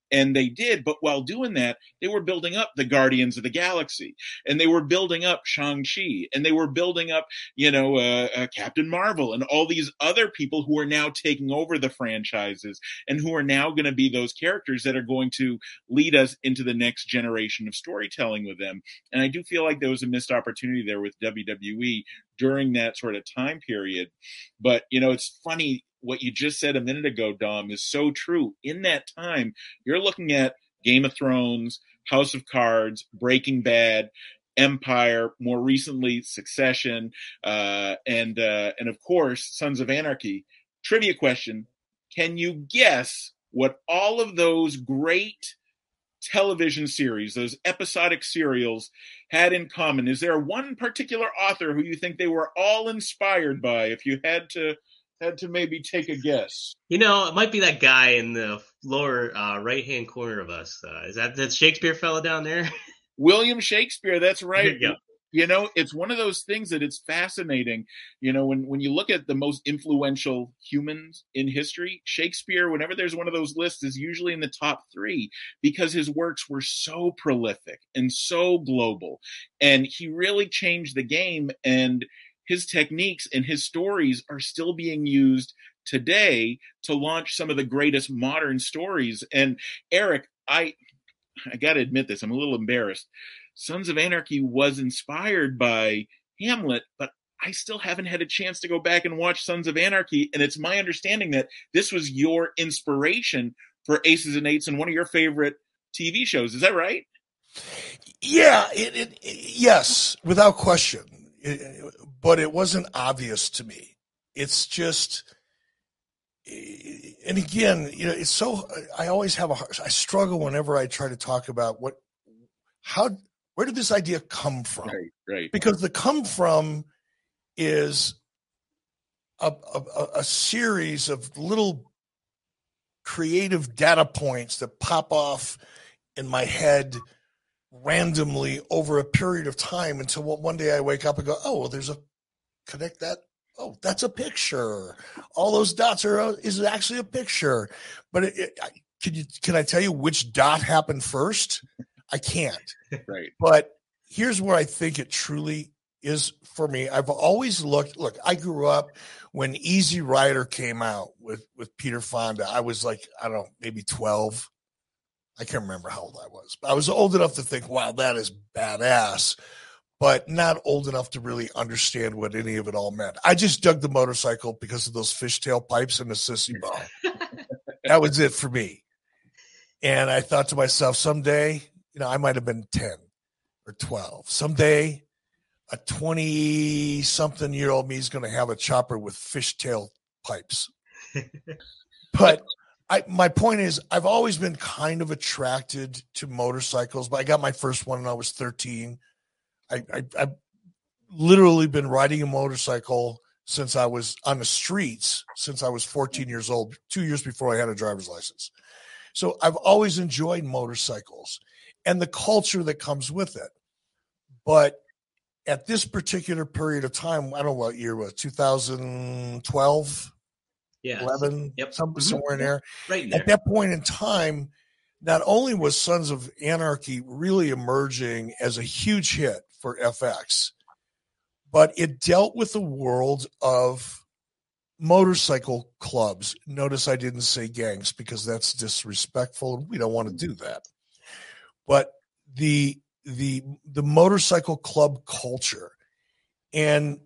And they did, but while doing that, they were building up the Guardians of the Galaxy, and they were building up Shang-Chi, and they were building up, Captain Marvel, and all these other people who are now taking over the franchises, and who are now going to be those characters that are going to lead us into the next generation of storytelling with them. And I do feel like there was a missed opportunity there with WWE during that sort of time period. But, it's funny. What you just said a minute ago, Dom, is so true. In that time, you're looking at Game of Thrones, House of Cards, Breaking Bad, Empire, more recently Succession, and of course, Sons of Anarchy. Trivia question. Can you guess what all of those great television series, those episodic serials, had in common? Is there one particular author who you think they were all inspired by, if you had to maybe take a guess? It might be that guy in the lower right-hand corner of us. Is that Shakespeare fella down there? William Shakespeare, that's right. There you go. It's one of those things that it's fascinating. When you look at the most influential humans in history, Shakespeare, whenever there's one of those lists, is usually in the top 3 because his works were so prolific and so global. And he really changed the game, and his techniques and his stories are still being used today to launch some of the greatest modern stories. And Eric, I got to admit this, I'm a little embarrassed. Sons of Anarchy was inspired by Hamlet, but I still haven't had a chance to go back and watch Sons of Anarchy. And it's my understanding that this was your inspiration for Aces and Eights and one of your favorite TV shows. Is that right? Yeah, yes, without question. But it wasn't obvious to me. It's just, and again, it's so, I always have I struggle whenever I try to talk about where did this idea come from? Right. Because the come from is a series of little creative data points that pop off in my head randomly over a period of time until one day I wake up and go, oh, well, connect that. Oh, that's a picture. All those dots is actually a picture. But can I tell you which dot happened first? I can't. Right. But here's where I think it truly is for me. I've always look, I grew up when Easy Rider came out with Peter Fonda. I was like, I don't know, maybe 12. I can't remember how old I was. But I was old enough to think, wow, that is badass, but not old enough to really understand what any of it all meant. I just dug the motorcycle because of those fishtail pipes and the sissy ball. That was it for me. And I thought to myself, someday, I might have been 10 or 12. Someday, a 20-something-year-old me is going to have a chopper with fishtail pipes. But my point is, I've always been kind of attracted to motorcycles, but I got my first one when I was 13. I've literally been riding a motorcycle since I was on the streets, since I was 14 years old, 2 years before I had a driver's license. So I've always enjoyed motorcycles and the culture that comes with it. But at this particular period of time, I don't know what year was, 2012? Yeah. 11, yep. Somewhere in there. Right in there. At that point in time, not only was Sons of Anarchy really emerging as a huge hit for FX, but it dealt with the world of motorcycle clubs. Notice I didn't say gangs because that's disrespectful and we don't want to do that. But the motorcycle club culture, and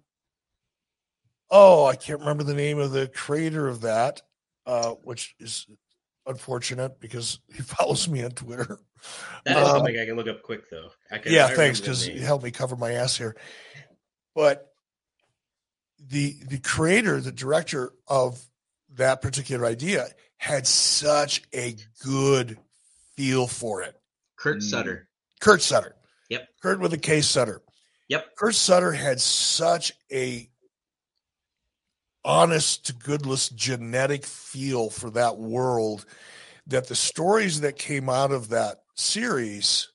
I can't remember the name of the creator of that, which is unfortunate because he follows me on Twitter. That is something I can look up quick, though. Thanks, because you helped me cover my ass here. But the creator, the director of that particular idea had such a good feel for it. Kurt Sutter. Yep. Kurt with a K Sutter. Yep. Kurt Sutter had such a honest to goodness genetic feel for that world that the stories that came out of that series,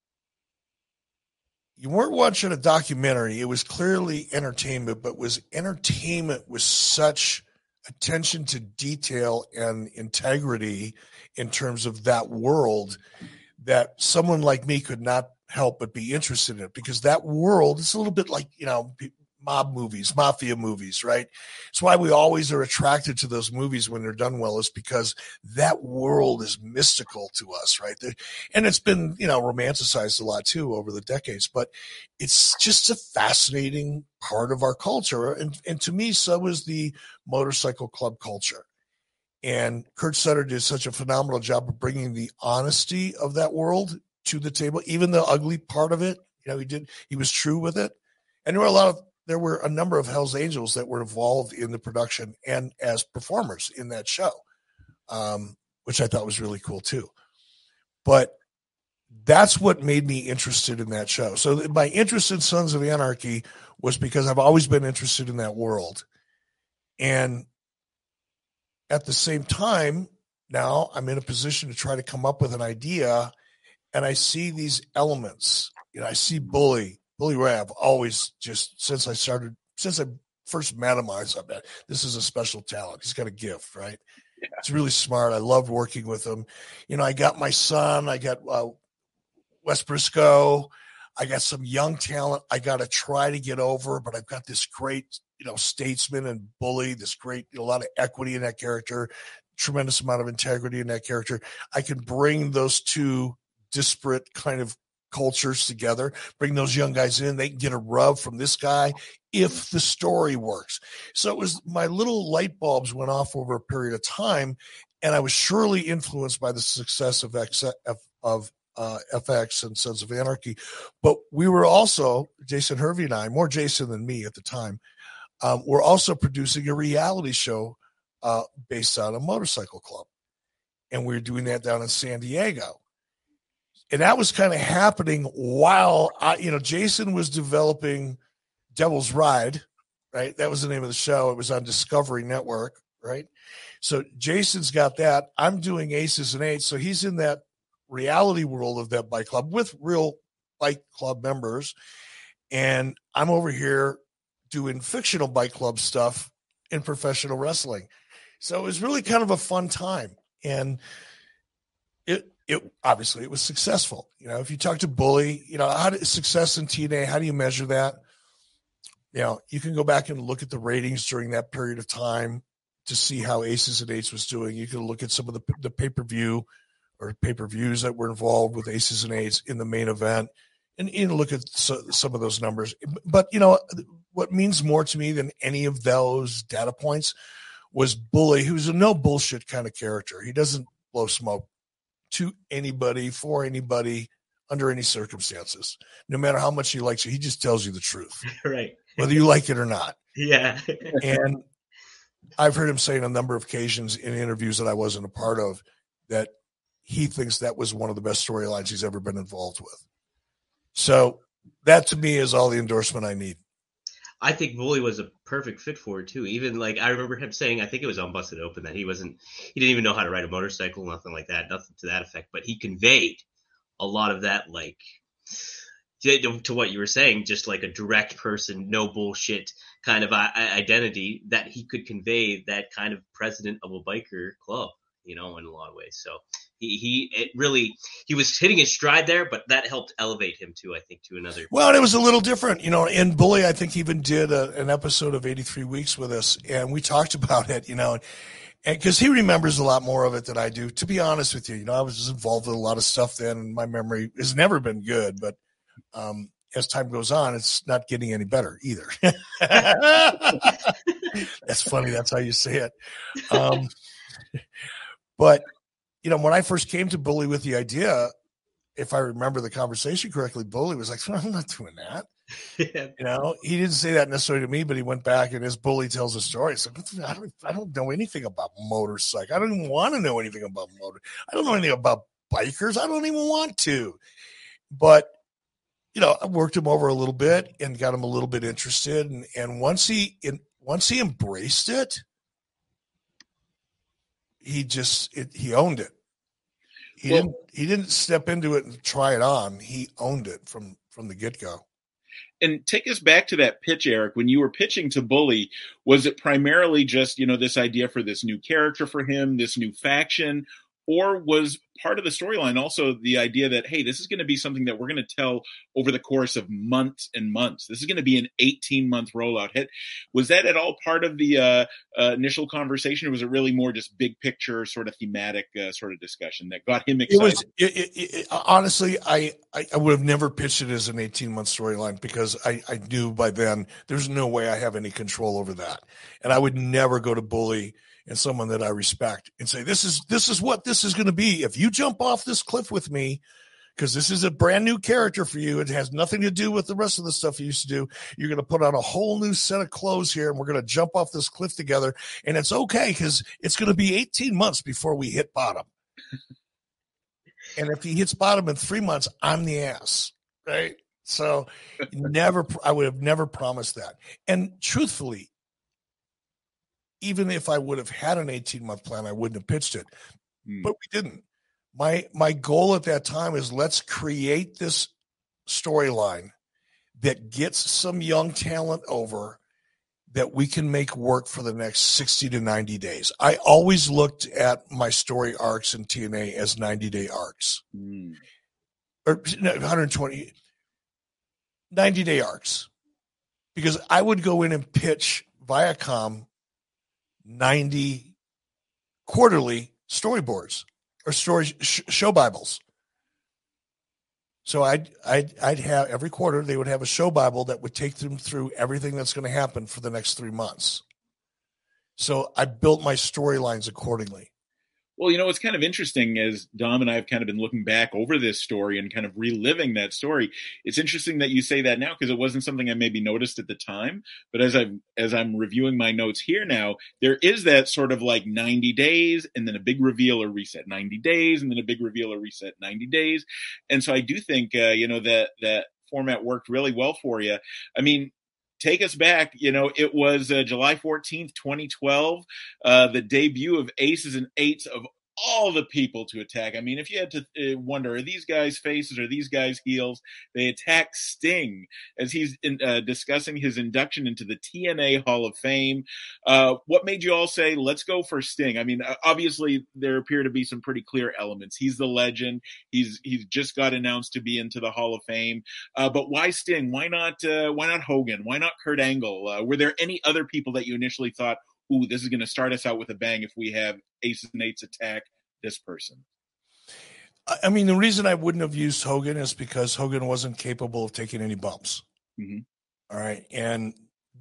you weren't watching a documentary. It was clearly entertainment, but was entertainment with such attention to detail and integrity in terms of that world that someone like me could not help but be interested in it, because that world is a little bit like, mob movies, mafia movies, right? It's why we always are attracted to those movies when they're done well, is because that world is mystical to us, right? And it's been, romanticized a lot too over the decades, but it's just a fascinating part of our culture. And to me, so is the motorcycle club culture. And Kurt Sutter did such a phenomenal job of bringing the honesty of that world to the table, even the ugly part of it. He was true with it. And there were a number of Hell's Angels that were involved in the production and as performers in that show, which I thought was really cool too. But that's what made me interested in that show. So my interest in Sons of Anarchy was because I've always been interested in that world. And at the same time, now I'm in a position to try to come up with an idea, and I see these elements. I see Bully Ray. I've always, just since I first met him, I thought, man, this is a special talent. He's got a gift, right? Yeah. He's really smart. I loved working with him. I got my son. I got Wes Briscoe. I got some young talent I got to try to get over, but I've got this great, statesman and Bully, this great, a lot of equity in that character, tremendous amount of integrity in that character. I can bring those two disparate kind of cultures together, bring those young guys in. They can get a rub from this guy if the story works. So it was, my little light bulbs went off over a period of time, and I was surely influenced by the success of FX and Sons of Anarchy. But we were also, Jason Hervey and I, more Jason than me at the time, we're also producing a reality show based on a motorcycle club. And we were doing that down in San Diego. And that was kind of happening while Jason was developing Devil's Ride, right? That was the name of the show. It was on Discovery Network, right? So Jason's got that. I'm doing Aces and Eights. So he's in that reality world of that bike club with real bike club members. And I'm over here doing fictional bike club stuff in professional wrestling. So it was really kind of a fun time. And it obviously it was successful. If you talk to Bully, success in TNA, how do you measure that? You can go back and look at the ratings during that period of time to see how Aces and Eights was doing. You can look at some of the pay-per-view or pay-per-views that were involved with Aces and Eights in the main event, and look at some of those numbers. But what means more to me than any of those data points was Bully, who's a no bullshit kind of character. He doesn't blow smoke to anybody, for anybody, under any circumstances. No matter how much he likes you, he just tells you the truth. Right. Whether you like it or not. Yeah. And I've heard him say on a number of occasions in interviews that I wasn't a part of that he thinks that was one of the best storylines he's ever been involved with. So that to me is all the endorsement I need. I think Bully was a perfect fit for it too. Even I remember him saying, I think it was on Busted Open, that he didn't even know how to ride a motorcycle, nothing like that, nothing to that effect. But he conveyed a lot of that, to what you were saying, just like a direct person, no bullshit kind of identity, that he could convey that kind of president of a biker club, in a lot of ways. So he was hitting his stride there, but that helped elevate him too, I think, to another. Well, and it was a little different, and Bully, I think, even did an episode of 83 Weeks with us, and we talked about it, and because he remembers a lot more of it than I do. To be honest with you, I was just involved with a lot of stuff then, and my memory has never been good, but as time goes on, it's not getting any better either. That's funny. That's how you say it. But, when I first came to Bully with the idea, if I remember the conversation correctly, Bully was like, I'm not doing that. Yeah. He didn't say that necessarily to me, but he went back and as Bully tells the story, it's like, I don't know anything about motorcycle. I don't even want to know anything about I don't know anything about bikers. I don't even want to. But, I worked him over a little bit and got him a little bit interested. And once he embraced it, he owned it. He didn't step into it and try it on. He owned it from the get-go. And take us back to that pitch, Eric. When you were pitching to Bully, was it primarily just, this idea for this new character for him, this new faction, or was part of the storyline also the idea that, hey, this is going to be something that we're going to tell over the course of months and months? This is going to be an 18-month rollout hit. Was that at all part of the initial conversation, or was it really more just big picture sort of thematic sort of discussion that got him excited? Honestly, I would have never pitched it as an 18-month storyline because I knew by then there's no way I have any control over that. And I would never go to Bully and someone that I respect and say, this is what this is going to be. If you jump off this cliff with me, because this is a brand new character for you, it has nothing to do with the rest of the stuff you used to do. You're going to put on a whole new set of clothes here, and we're going to jump off this cliff together. And it's okay because it's going to be 18 months before we hit bottom. And if he hits bottom in 3 months, I'm the ass, right? So I would have never promised that. And truthfully, even if I would have had an 18-month plan, I wouldn't have pitched it. But we didn't. My goal at that time is let's create this storyline that gets some young talent over that we can make work for the next 60 to 90 days. I always looked at my story arcs in TNA as 90-day arcs. Or 120, 90-day arcs. Because I would go in and pitch Viacom 90 quarterly storyboards or show Bibles. So I'd have every quarter, they would have a show Bible that would take them through everything that's going to happen for the next 3 months. So I built my storylines accordingly. Well, it's kind of interesting as Dom and I have kind of been looking back over this story and kind of reliving that story. It's interesting that you say that now because it wasn't something I maybe noticed at the time. But as I'm reviewing my notes here now, there is that sort of like 90 days and then a big reveal or reset, 90 days and then a big reveal or reset, 90 days. And so I do think, that format worked really well for you. I mean, take us back. It was July 14th, 2012, the debut of Aces and Eights of all the people to attack. I mean, if you had to wonder, are these guys faces or these guys heels? They attack Sting as he's discussing his induction into the TNA Hall of Fame. What made you all say, let's go for Sting? I mean, obviously there appear to be some pretty clear elements. He's the legend. He's just got announced to be into the Hall of Fame. But why Sting? Why not Hogan? Why not Kurt Angle? Were there any other people that you initially thought, ooh, this is going to start us out with a bang if we have Aces and Eights attack this person? I mean, the reason I wouldn't have used Hogan is because Hogan wasn't capable of taking any bumps. Mm-hmm. All right. And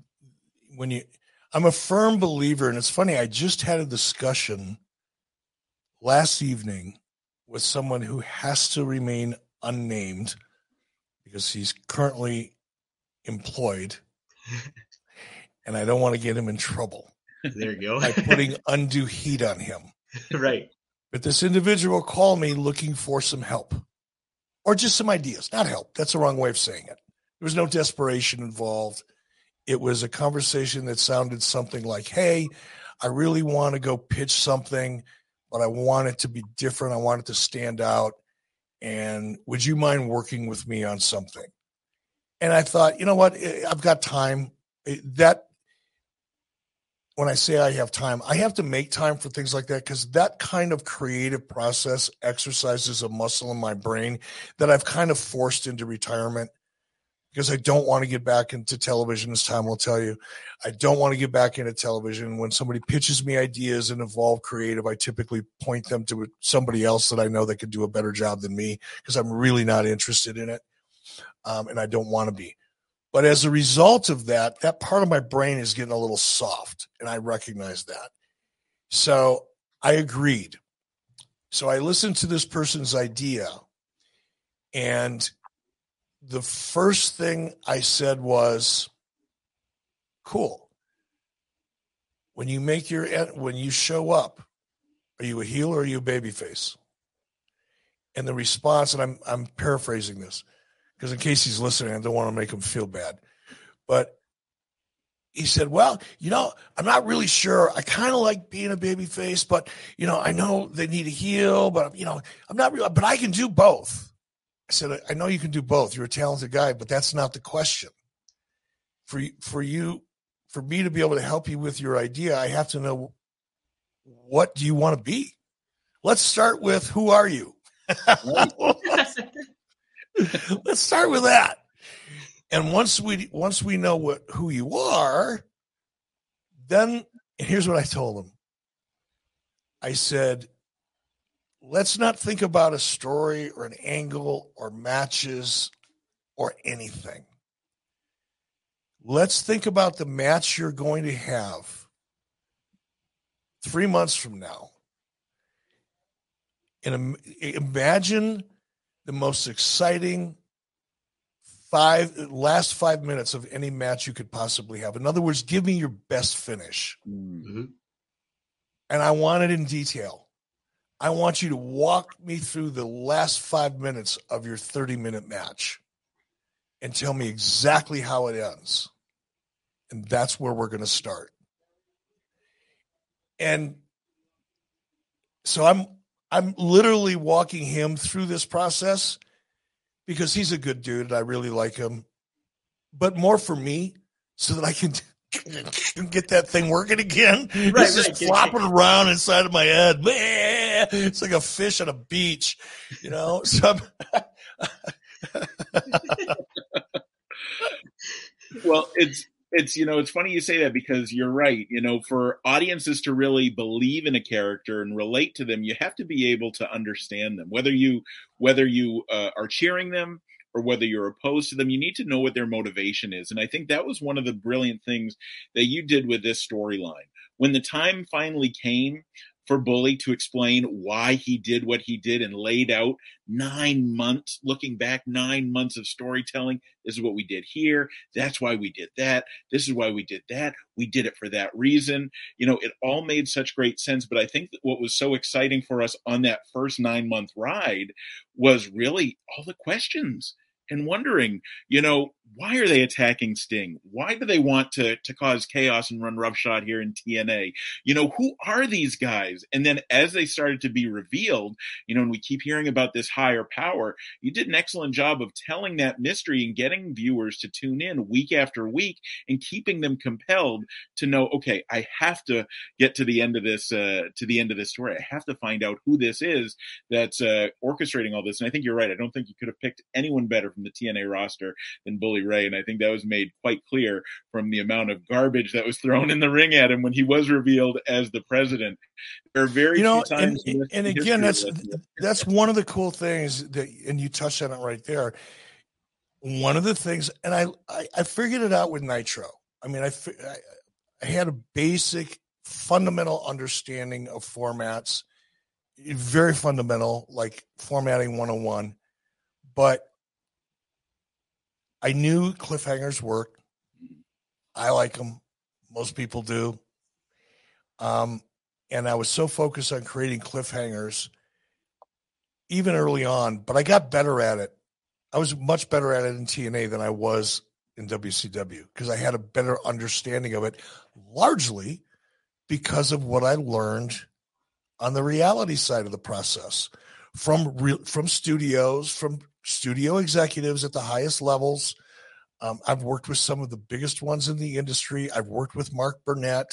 I'm a firm believer, and it's funny, I just had a discussion last evening with someone who has to remain unnamed because he's currently employed and I don't want to get him in trouble. There you go. By putting undue heat on him. Right. But this individual called me looking for some help or just some ideas, not help. That's the wrong way of saying it. There was no desperation involved. It was a conversation that sounded something like, hey, I really want to go pitch something, but I want it to be different. I want it to stand out. And would you mind working with me on something? And I thought, you know what? I've got time. When I say I have time, I have to make time for things like that because that kind of creative process exercises a muscle in my brain that I've kind of forced into retirement because I don't want to get back into television, as Tom will tell you. I don't want to get back into television. When somebody pitches me ideas and involve creative, I typically point them to somebody else that I know that could do a better job than me because I'm really not interested in it, and I don't want to be. But as a result of that, that part of my brain is getting a little soft, and I recognize that. So I agreed. So I listened to this person's idea, and the first thing I said was, cool. When you show up, are you a heel or are you a babyface? And the response, and I'm paraphrasing this, because in case he's listening, I don't want to make him feel bad. But he said, well, I'm not really sure. I kind of like being a baby face, but, I know they need a heel, but, I'm not real, but I can do both. I said, I know you can do both. You're a talented guy, but that's not the question. For me to be able to help you with your idea, I have to know, what do you want to be? Let's start with, who are you? Let's start with that. And once we know who you are, then here's what I told him. I said, let's not think about a story or an angle or matches or anything. Let's think about the match you're going to have 3 months from now. And imagine the most exciting last 5 minutes of any match you could possibly have. In other words, give me your best finish. Mm-hmm. And I want it in detail. I want you to walk me through the last 5 minutes of your 30-minute match and tell me exactly how it ends. And that's where we're going to start. And so I'm literally walking him through this process because he's a good dude and I really like him, but more for me so that I can get that thing working again. Right, it's just flopping around inside of my head. It's like a fish on a beach, you know? So well, it's it's funny you say that, because you're right. For audiences to really believe in a character and relate to them, you have to be able to understand them. Whether you are cheering them or whether you're opposed to them, you need to know what their motivation is. And I think that was one of the brilliant things that you did with this storyline. When the time finally came for Bully to explain why he did what he did and laid out 9 months, looking back, 9 months of storytelling. This is what we did here. That's why we did that. This is why we did that. We did it for that reason. It all made such great sense. But I think that what was so exciting for us on that first 9-month ride was really all the questions and wondering, why are they attacking Sting? Why do they want to cause chaos and run roughshod here in TNA? Who are these guys? And then as they started to be revealed, and we keep hearing about this higher power, you did an excellent job of telling that mystery and getting viewers to tune in week after week and keeping them compelled to know, okay, I have to get to the end of this, story. I have to find out who this is that's orchestrating all this. And I think you're right. I don't think you could have picked anyone better from the TNA roster than Bully Ray, and I think that was made quite clear from the amount of garbage that was thrown in the ring at him when he was revealed as the president. There are very few times. And again, that's one of the cool things and you touched on it right there. One of the things, and I figured it out with Nitro. I mean, I had a basic, fundamental understanding of formats, very fundamental, like formatting 101, but I knew cliffhangers work. I like them. Most people do. And I was so focused on creating cliffhangers even early on, but I got better at it. I was much better at it in TNA than I was in WCW because I had a better understanding of it, largely because of what I learned on the reality side of the process from studios, from studio executives at the highest levels. I've worked with some of the biggest ones in the industry. I've worked with Mark Burnett.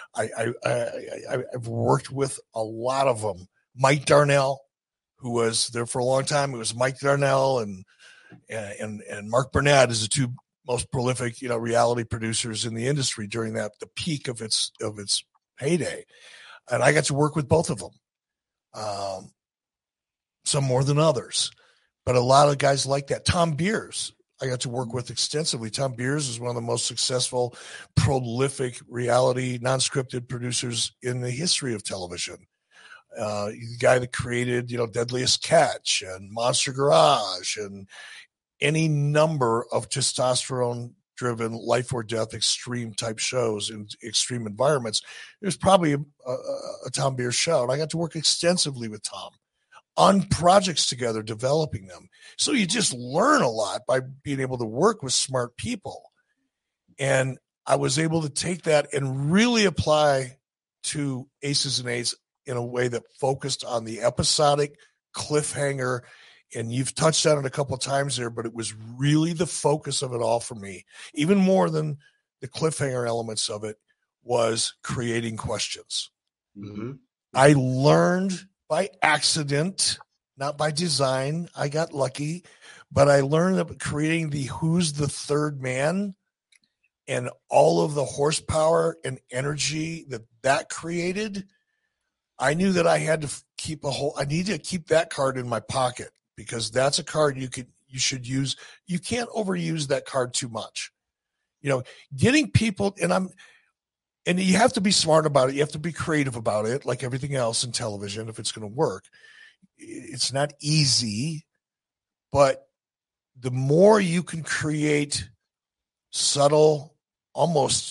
I've worked with a lot of them. Mike Darnell, who was there for a long time. It was Mike Darnell and Mark Burnett is the two most prolific, reality producers in the industry during the peak of its heyday. And I got to work with both of them. Some more than others, but a lot of guys like that. Tom Beers, I got to work with extensively. Tom Beers is one of the most successful, prolific reality, non-scripted producers in the history of television. The guy that created, Deadliest Catch and Monster Garage and any number of testosterone-driven life or death extreme type shows in extreme environments. It was probably a Tom Beers show, and I got to work extensively with Tom on projects together, developing them. So you just learn a lot by being able to work with smart people. And I was able to take that and really apply to Aces and Eights in a way that focused on the episodic cliffhanger And you've touched on it a couple of times there, but it was really the focus of it all for me, even more than the cliffhanger elements of it, was creating questions. Mm-hmm. I learned by accident, not by design. I got lucky, but I learned that creating the who's the third man and all of the horsepower and energy that created, I knew that I had to I needed to keep that card in my pocket, because that's a card you should use. You can't overuse that card too much. Getting people, and you have to be smart about it. You have to be creative about it, like everything else in television, if it's going to work. It's not easy, but the more you can create subtle, almost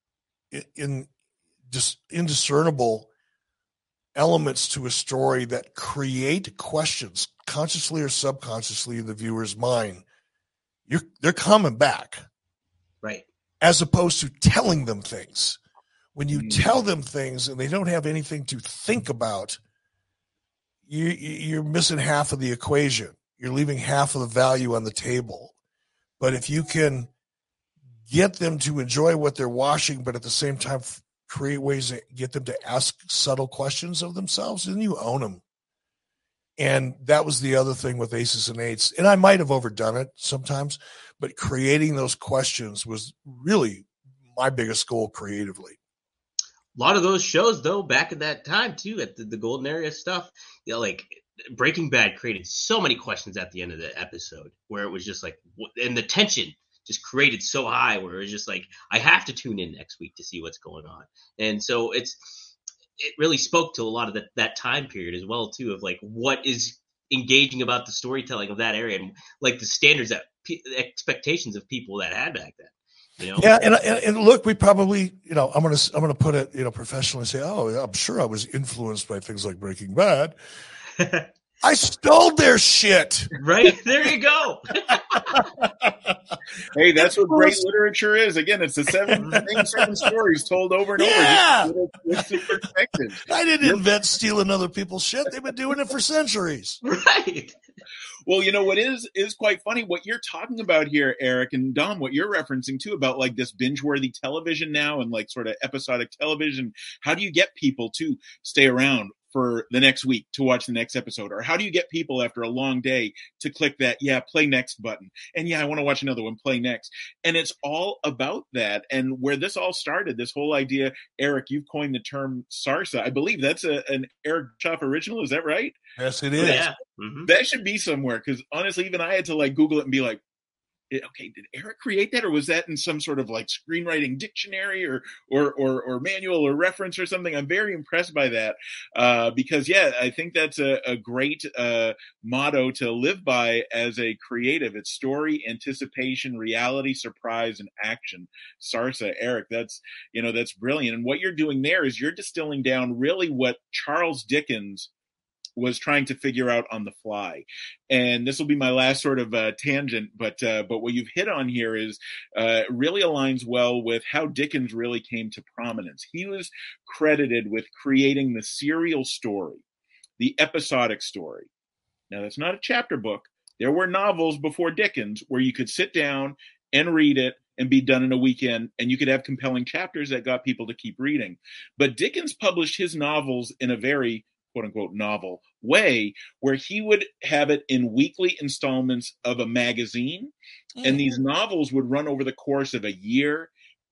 indiscernible elements to a story that create questions, consciously or subconsciously, in the viewer's mind, they're coming back. Right. As opposed to telling them things. When you tell them things and they don't have anything to think about, you're missing half of the equation. You're leaving half of the value on the table. But if you can get them to enjoy what they're watching, but at the same time create ways to get them to ask subtle questions of themselves, then you own them. And that was the other thing with Aces and Eights. And I might have overdone it sometimes, but creating those questions was really my biggest goal creatively. A lot of those shows, though, back at that time, too, at the Golden Area stuff, like Breaking Bad created so many questions at the end of the episode, where it was just like, and the tension just created so high, where it was just like, I have to tune in next week to see what's going on. And so it really spoke to a lot of that time period as well, too, of like what is engaging about the storytelling of that area, and like the standards that expectations of people that had back then. Yeah, and look, we probably, I'm gonna put it, professionally, and say, oh, I'm sure I was influenced by things like Breaking Bad. I stole their shit. Right, there you go. Hey, that's what great literature is. Again, it's the seven stories told over and over. Yeah. Just with perspective. I didn't invent stealing other people's shit. They've been doing it for centuries. Right. Well, what is quite funny, what you're talking about here, Eric and Dom, what you're referencing too about like this binge-worthy television now and like sort of episodic television. How do you get people to stay around for the next week to watch the next episode? Or how do you get people after a long day to click that, play next button? And I want to watch another one, play next. And it's all about that. And where this all started, this whole idea, Eric, you've coined the term Sarsa. I believe that's an Eric Bischoff original. Is that right? Yes, it is. Yeah. Mm-hmm. That should be somewhere, because honestly, even I had to like Google it and be like, okay, did Eric create that, or was that in some sort of like screenwriting dictionary or manual or reference or something? I'm very impressed by that, because I think that's a great motto to live by as a creative. It's story, anticipation, reality, surprise, and action. Sarsa, Eric, that's brilliant. And what you're doing there is you're distilling down really what Charles Dickens was trying to figure out on the fly. And this will be my last sort of tangent, but what you've hit on here is really aligns well with how Dickens really came to prominence. He was credited with creating the serial story, the episodic story. Now, that's not a chapter book. There were novels before Dickens where you could sit down and read it and be done in a weekend, and you could have compelling chapters that got people to keep reading. But Dickens published his novels in a very quote-unquote novel way, where he would have it in weekly installments of a magazine. And these novels would run over the course of a year,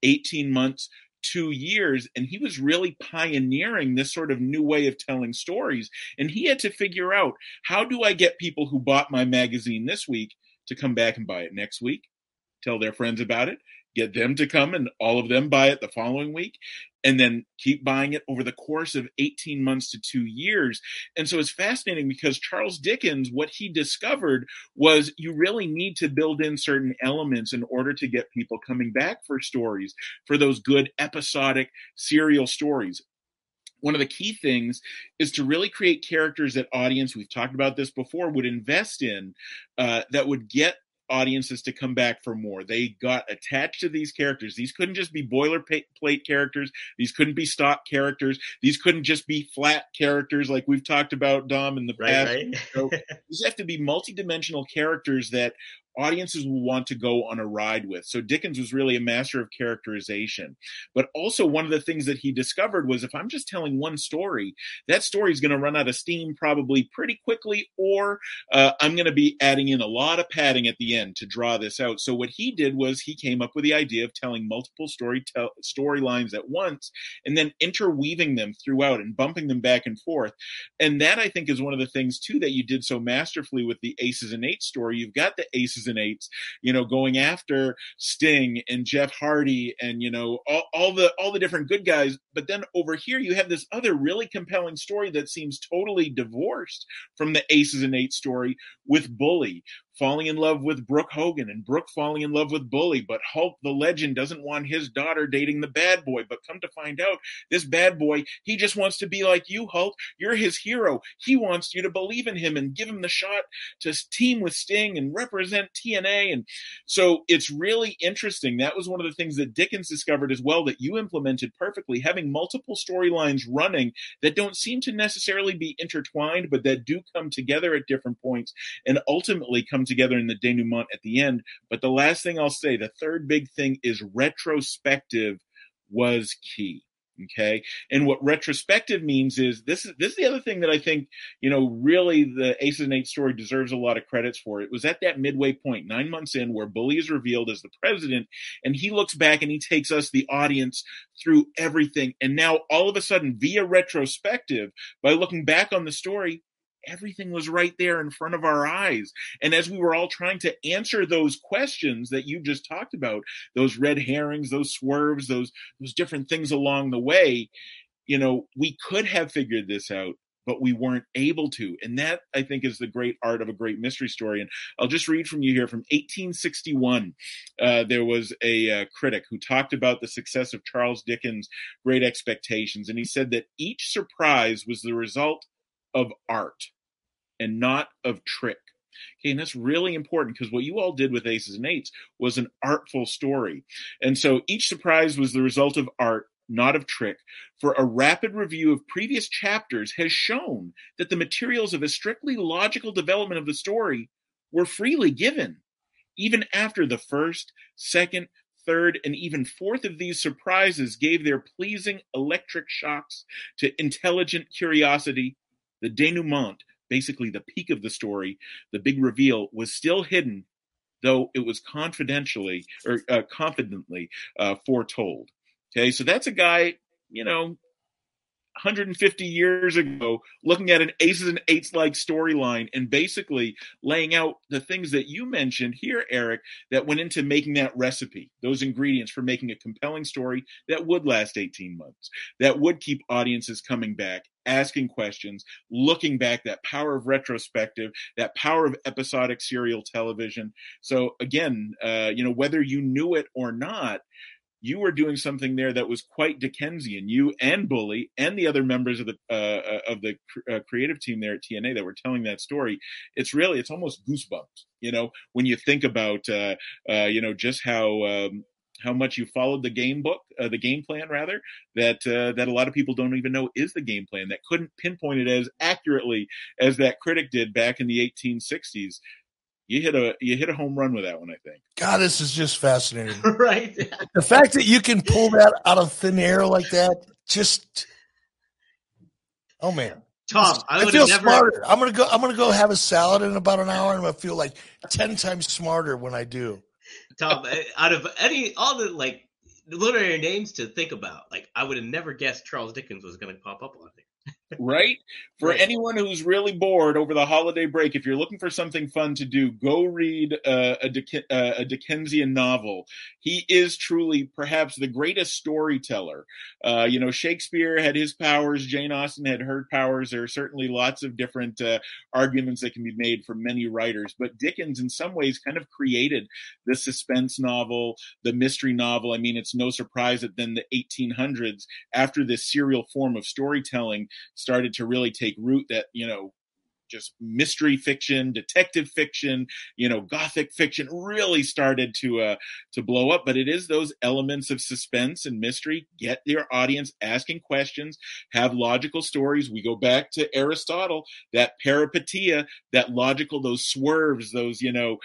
18 months, 2 years. And he was really pioneering this sort of new way of telling stories. And he had to figure out, how do I get people who bought my magazine this week to come back and buy it next week, tell their friends about it, get them to come and all of them buy it the following week, and then keep buying it over the course of 18 months to 2 years. And so it's fascinating, because Charles Dickens, what he discovered was you really need to build in certain elements in order to get people coming back for stories, for those good episodic serial stories. One of the key things is to really create characters that audience, we've talked about this before, would invest in, that would get audiences to come back for more. They got attached to these characters. These couldn't just be boilerplate characters. These couldn't be stock characters. These couldn't just be flat characters like we've talked about, Dom, in the past. Right. So these have to be multidimensional characters that audiences will want to go on a ride with. So Dickens was really a master of characterization. But also one of the things that he discovered was if I'm just telling one story, that story is going to run out of steam probably pretty quickly, or I'm going to be adding in a lot of padding at the end to draw this out. So what he did was he came up with the idea of telling multiple storylines at once and then interweaving them throughout and bumping them back and forth. And that, I think, is one of the things, too, that you did so masterfully with the Aces and Eights story. You've got the Aces and Eights, going after Sting and Jeff Hardy and, all the different good guys. But then over here, you have this other really compelling story that seems totally divorced from the Aces and Eights story with Bully falling in love with Brooke Hogan and Brooke falling in love with Bully, but Hulk the legend doesn't want his daughter dating the bad boy. But come to find out, this bad boy, he just wants to be like you, Hulk. You're his hero. He wants you to believe in him and give him the shot to team with Sting and represent TNA. And so it's really interesting. That was one of the things that Dickens discovered as well that you implemented perfectly, having multiple storylines running that don't seem to necessarily be intertwined, but that do come together at different points and ultimately come together in the denouement at the end. But the last thing I'll say, the third big thing is retrospective was key. Okay. And what retrospective means is this is the other thing that I think, really the Aces and Eights story deserves a lot of credits for. It was at that midway point, 9 months in, where Bully is revealed as the president, and he looks back and he takes us, the audience, through everything. And now all of a sudden, via retrospective, by looking back on the story, everything was right there in front of our eyes. And as we were all trying to answer those questions that you just talked about, those red herrings, those swerves, those different things along the way, we could have figured this out, but we weren't able to. And that, I think, is the great art of a great mystery story. And I'll just read from you here from 1861. There was a critic who talked about the success of Charles Dickens' Great Expectations. And he said that each surprise was the result of art and not of trick. Okay, and that's really important because what you all did with Aces and Eights was an artful story. And so each surprise was the result of art, not of trick. For a rapid review of previous chapters has shown that the materials of a strictly logical development of the story were freely given. Even after the first, second, third, and even fourth of these surprises gave their pleasing electric shocks to intelligent curiosity, the denouement, basically the peak of the story, the big reveal, was still hidden, though it was confidently foretold. Okay, so that's a guy, 150 years ago, looking at an Aces and Eights-like storyline and basically laying out the things that you mentioned here, Eric, that went into making that recipe, those ingredients for making a compelling story that would last 18 months, that would keep audiences coming back, asking questions, looking back, that power of retrospective, that power of episodic serial television. So again, whether you knew it or not, you were doing something there that was quite Dickensian. You and Bully and the other members of the creative team there at TNA that were telling that story. It's almost goosebumps, when you think about, just how much you followed the game plan rather, that a lot of people don't even know is the game plan, that couldn't pinpoint it as accurately as that critic did back in the 1860s. You hit a home run with that one, I think. God, this is just fascinating. Right. The fact that you can pull that out of thin air like that, oh man. Tom, I feel smarter. I'm gonna go have a salad in about an hour, and I'm gonna feel like 10 times smarter when I do. Tom, out of all the literary names to think about, I would have never guessed Charles Dickens was going to pop up on it. Right? For anyone who's really bored over the holiday break, if you're looking for something fun to do, go read a Dickensian novel. He is truly perhaps the greatest storyteller. Shakespeare had his powers. Jane Austen had her powers. There are certainly lots of different arguments that can be made from many writers. But Dickens, in some ways, kind of created the suspense novel, the mystery novel. I mean, it's no surprise that then the 1800s, after this serial form of storytelling started to really take root, that, just mystery fiction, detective fiction, gothic fiction really started to blow up. But it is those elements of suspense and mystery, get your audience asking questions, have logical stories. We go back to Aristotle, that peripeteia, that logical, those swerves, those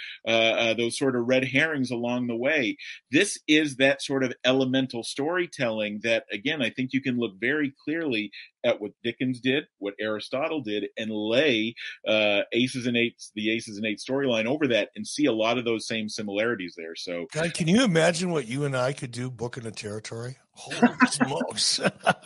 sort of red herrings along the way. This is that sort of elemental storytelling that, again, I think you can look very clearly at what Dickens did, what Aristotle did, and lay the Aces and Eights storyline over that and see a lot of those same similarities there. So, God, can you imagine what you and I could do booking a territory? Holy smokes.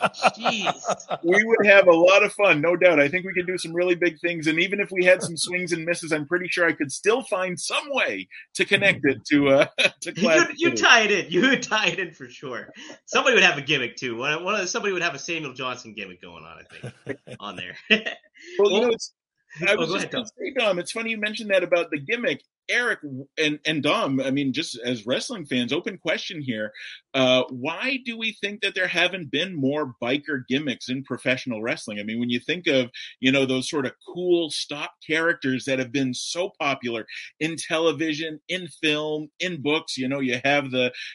Jeez. We would have a lot of fun, no doubt. I think we could do some really big things. And even if we had some swings and misses, I'm pretty sure I could still find some way to connect it to Class. You tie it in. You would tie it in for sure. Somebody would have a gimmick too. Somebody would have a Samuel Johnson gimmick going on, I think, on there. Well, I was just going to say, Dom, it's funny you mentioned that about the gimmick. Eric and Dom, I mean, just as wrestling fans, open question here. Why do we think that there haven't been more biker gimmicks in professional wrestling? I mean, when you think of, those sort of cool stock characters that have been so popular in television, in film, in books, you have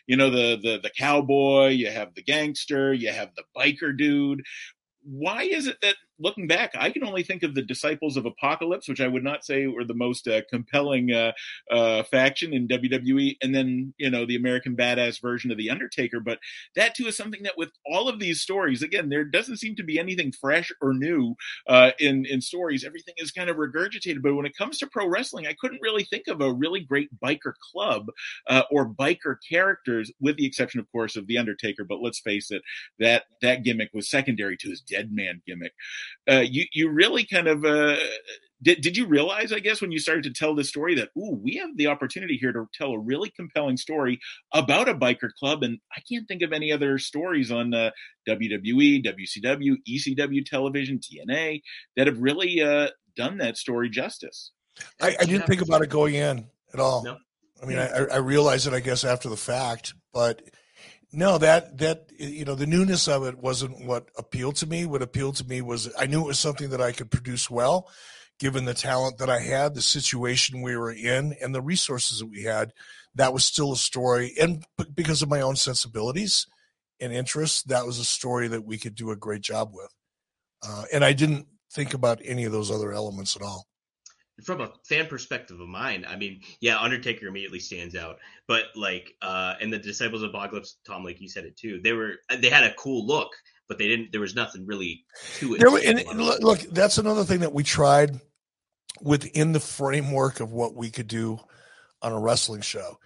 the cowboy, you have the gangster, you have the biker dude. Why is it that, looking back, I can only think of the Disciples of Apocalypse, which I would not say were the most compelling faction in WWE, and then, the American Badass version of The Undertaker. But that, too, is something that with all of these stories, again, there doesn't seem to be anything fresh or new in stories. Everything is kind of regurgitated. But when it comes to pro wrestling, I couldn't really think of a really great biker club or biker characters, with the exception, of course, of The Undertaker. But let's face it, that gimmick was secondary to his dead man gimmick. You really kind of did you realize, I guess, when you started to tell this story that, we have the opportunity here to tell a really compelling story about a biker club, and I can't think of any other stories on WWE, WCW, ECW television, TNA that have really done that story justice. I didn't think about it going in at all. No. I mean, I realized it, I guess, after the fact, but no, that the newness of it wasn't what appealed to me. What appealed to me was I knew it was something that I could produce well, given the talent that I had, the situation we were in, and the resources that we had. That was still a story, and because of my own sensibilities and interests, that was a story that we could do a great job with. And I didn't think about any of those other elements at all. From a fan perspective of mine, I mean, yeah, Undertaker immediately stands out, but and the Disciples of Apocalypse, Tom, like you said it too, they had a cool look, but there was nothing really to it. Look, that's another thing that we tried within the framework of what we could do on a wrestling show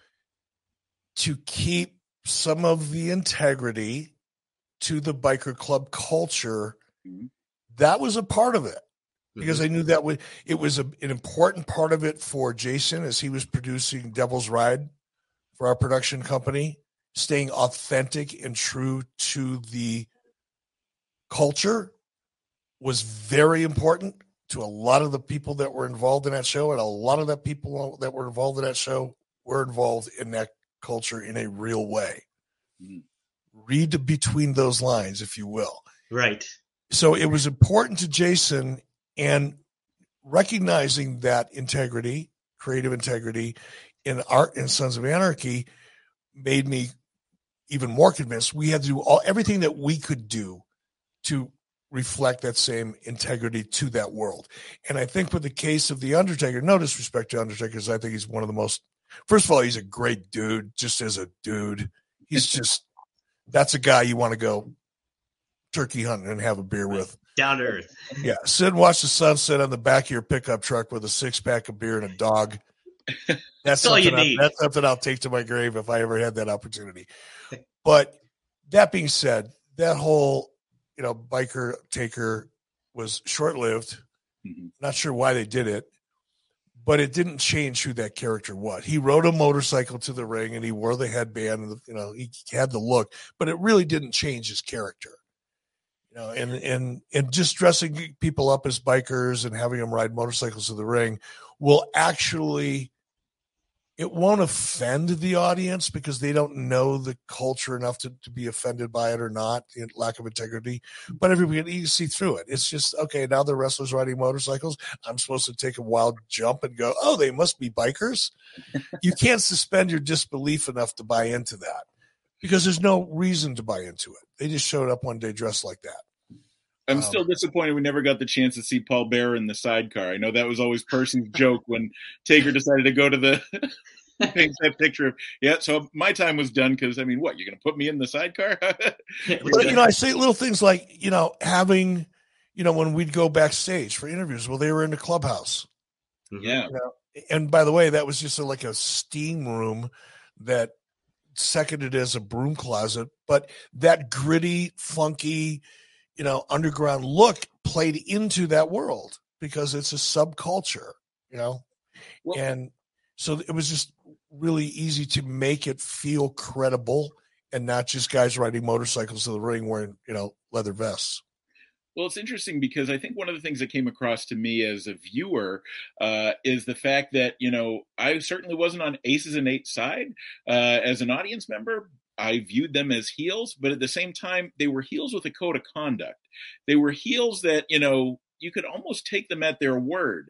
to keep some of the integrity to the biker club culture. That was a part of it. Because I knew that it was an important part of it for Jason as he was producing Devil's Ride for our production company, staying authentic and true to the culture was very important to a lot of the people that were involved in that show. And a lot of the people that were involved in that show were involved in that culture in a real way. Read between those lines, if you will. Right. So it was important to Jason. And recognizing that integrity, creative integrity in Art and Sons of Anarchy made me even more convinced we had to do everything that we could do to reflect that same integrity to that world. And I think with the case of The Undertaker, no disrespect to Undertaker, because I think he's one of the most, first of all, he's a great dude, just as a dude. He's just, that's a guy you want to go turkey hunting and have a beer with. Down to earth. Yeah. Sit and watch the sunset on the back of your pickup truck with a 6-pack of beer and a dog. That's all you need. That's something I'll take to my grave if I ever had that opportunity. But that being said, that whole, biker taker was short-lived. Not sure why they did it, but it didn't change who that character was. He rode a motorcycle to the ring and he wore the headband and he had the look, but it really didn't change his character. And just dressing people up as bikers and having them ride motorcycles to the ring will actually it won't offend the audience because they don't know the culture enough to be offended by it or not, the lack of integrity. But everybody, you see through it. It's just, okay, now the wrestlers riding motorcycles. I'm supposed to take a wild jump and go, oh, they must be bikers. You can't suspend your disbelief enough to buy into that because there's no reason to buy into it. They just showed up one day dressed like that. I'm still disappointed we never got the chance to see Paul Bearer in the sidecar. I know that was always Person's joke when Taker decided to go to the take that picture of, so my time was done because, I mean, what, you're going to put me in the sidecar? But, I say little things like, having, when we'd go backstage for interviews, well, they were in the clubhouse. Yeah. And by the way, that was just like a steam room that seconded as a broom closet, but that gritty, funky, underground look played into that world because it's a subculture, and so it was just really easy to make it feel credible and not just guys riding motorcycles to the ring wearing, leather vests. Well, it's interesting because I think one of the things that came across to me as a viewer is the fact that, I certainly wasn't on Aces and Eights side as an audience member. I viewed them as heels, but at the same time, they were heels with a code of conduct. They were heels that, you could almost take them at their word.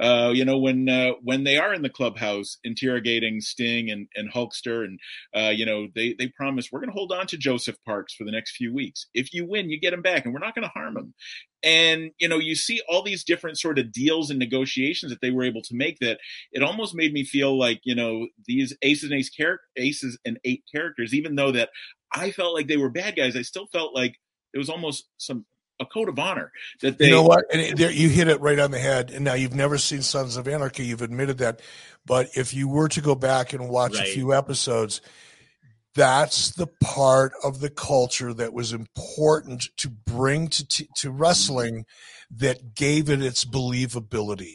When they are in the clubhouse interrogating Sting and Hulkster, and they promise, we're going to hold on to Joseph Parks for the next few weeks. If you win, you get him back, and we're not going to harm him. And you see all these different sort of deals and negotiations that they were able to make that it almost made me feel like these Aces and Eight characters, even though that I felt like they were bad guys, I still felt like there was almost a code of honor that they. You know what? And you hit it right on the head. And now you've never seen Sons of Anarchy. You've admitted that, but if you were to go back and watch a few episodes, that's the part of the culture that was important to bring to wrestling that gave it its believability,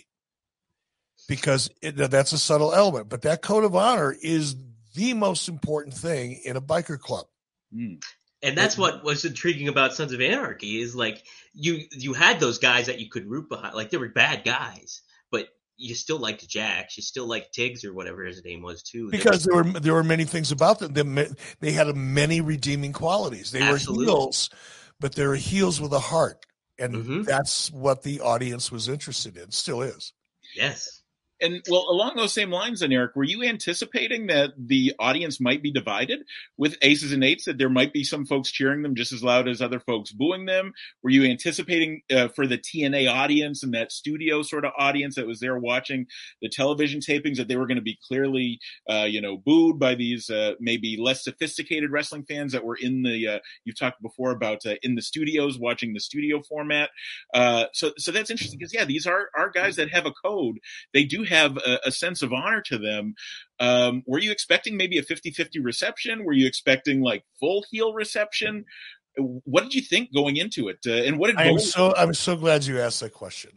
because that's a subtle element. But that code of honor is the most important thing in a biker club. Mm. And that's what was intriguing about Sons of Anarchy is like you had those guys that you could root behind. Like they were bad guys, but you still liked Jax. You still liked Tiggs or whatever his name was too. Because there were many things about them. They had many redeeming qualities. They were heels, but they were heels with a heart. And that's what the audience was interested in. Still is. Yes. And well, along those same lines then, Eric, were you anticipating that the audience might be divided with Aces and Eights, that there might be some folks cheering them just as loud as other folks booing them? Were you anticipating for the TNA audience and that studio sort of audience that was there watching the television tapings that they were going to be clearly, booed by these maybe less sophisticated wrestling fans that were in the, you've talked before about in the studios, watching the studio format. So that's interesting because, these are guys that have a code. They do have a sense of honor to them. Were you expecting maybe a 50-50 reception? Were you expecting like full heel reception? What did you think going into it? And what did I'm so glad you asked that question.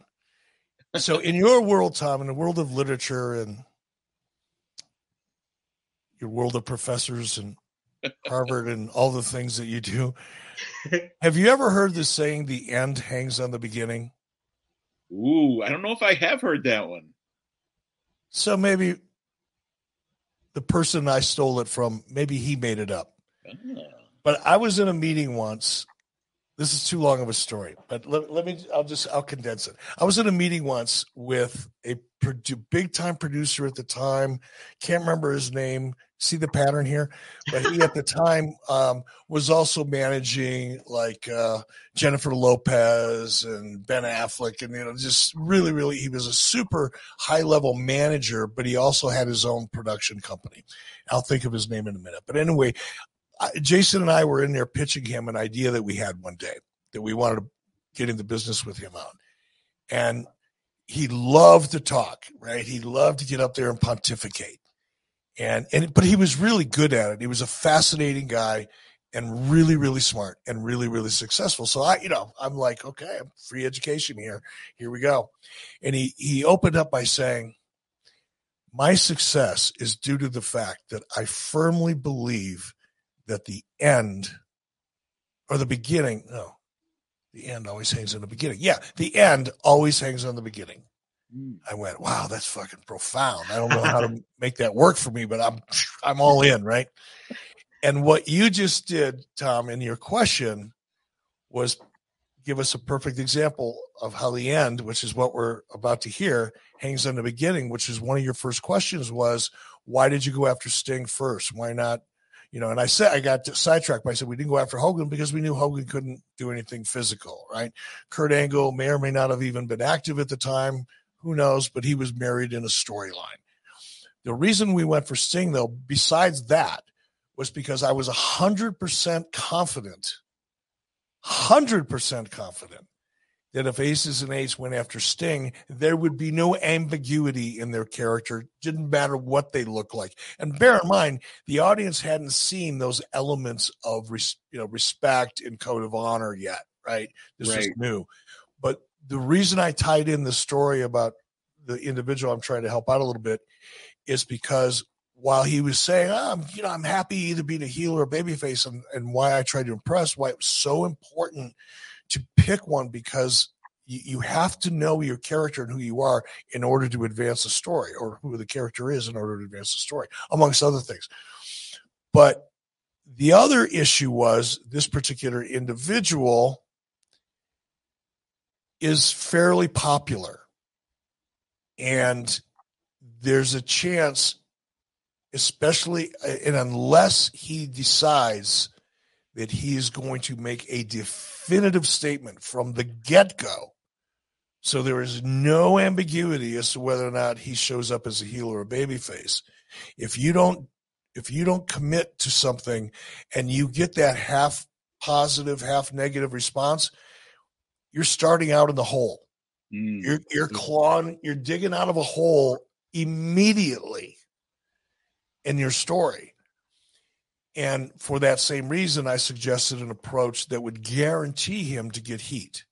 So in your world, Tom, in the world of literature and your world of professors and Harvard and all the things that you do, have you ever heard the saying, the end hangs on the beginning? Ooh, I don't know if I have heard that one. So maybe the person I stole it from, maybe he made it up. Oh. But I was in a meeting once. This is too long of a story, but I'll condense it. I was in a meeting once with a big time producer at the time. Can't remember his name. See the pattern here? But he at the time was also managing like Jennifer Lopez and Ben Affleck, and just really, really, he was a super high level manager. But he also had his own production company. I'll think of his name in a minute. But anyway, Jason and I were in there pitching him an idea that we had one day that we wanted to get into business with him on, and he loved to talk. Right? He loved to get up there and pontificate. But he was really good at it. He was a fascinating guy and really, really smart and really, really successful. So I'm like, okay, free education here. Here we go. And he opened up by saying, my success is due to the fact that I firmly believe that the end or the beginning, no, the end always hangs on the beginning. Yeah, the end always hangs on the beginning. I went, wow, that's fucking profound. I don't know how to make that work for me, but I'm all in, right? And what you just did, Tom, in your question was give us a perfect example of how the end, which is what we're about to hear, hangs on the beginning, which is one of your first questions was, why did you go after Sting first? Why not? And I said, I got sidetracked by, I said, we didn't go after Hogan because we knew Hogan couldn't do anything physical, right? Kurt Angle may or may not have even been active at the time. Who knows? But he was married in a storyline. The reason we went for Sting, though, besides that, was because I was 100% confident that if Aces and Eights went after Sting, there would be no ambiguity in their character. Didn't matter what they looked like. And bear in mind, the audience hadn't seen those elements of respect and code of honor yet, right? This was new. But the reason I tied in the story about the individual I'm trying to help out a little bit is because while he was saying, I'm happy either being a heel or a babyface, and why I tried to impress, why it was so important to pick one, because you have to know your character and who you are in order to advance the story, or who the character is in order to advance the story, amongst other things. But the other issue was this particular individual is fairly popular, and there's a chance, especially, and unless he decides that he is going to make a definitive statement from the get-go, so there is no ambiguity as to whether or not he shows up as a heel or a babyface. If you don't commit to something and you get that half positive, half negative response, you're starting out in the hole. You're clawing, you're digging out of a hole immediately in your story. And for that same reason, I suggested an approach that would guarantee him to get heat.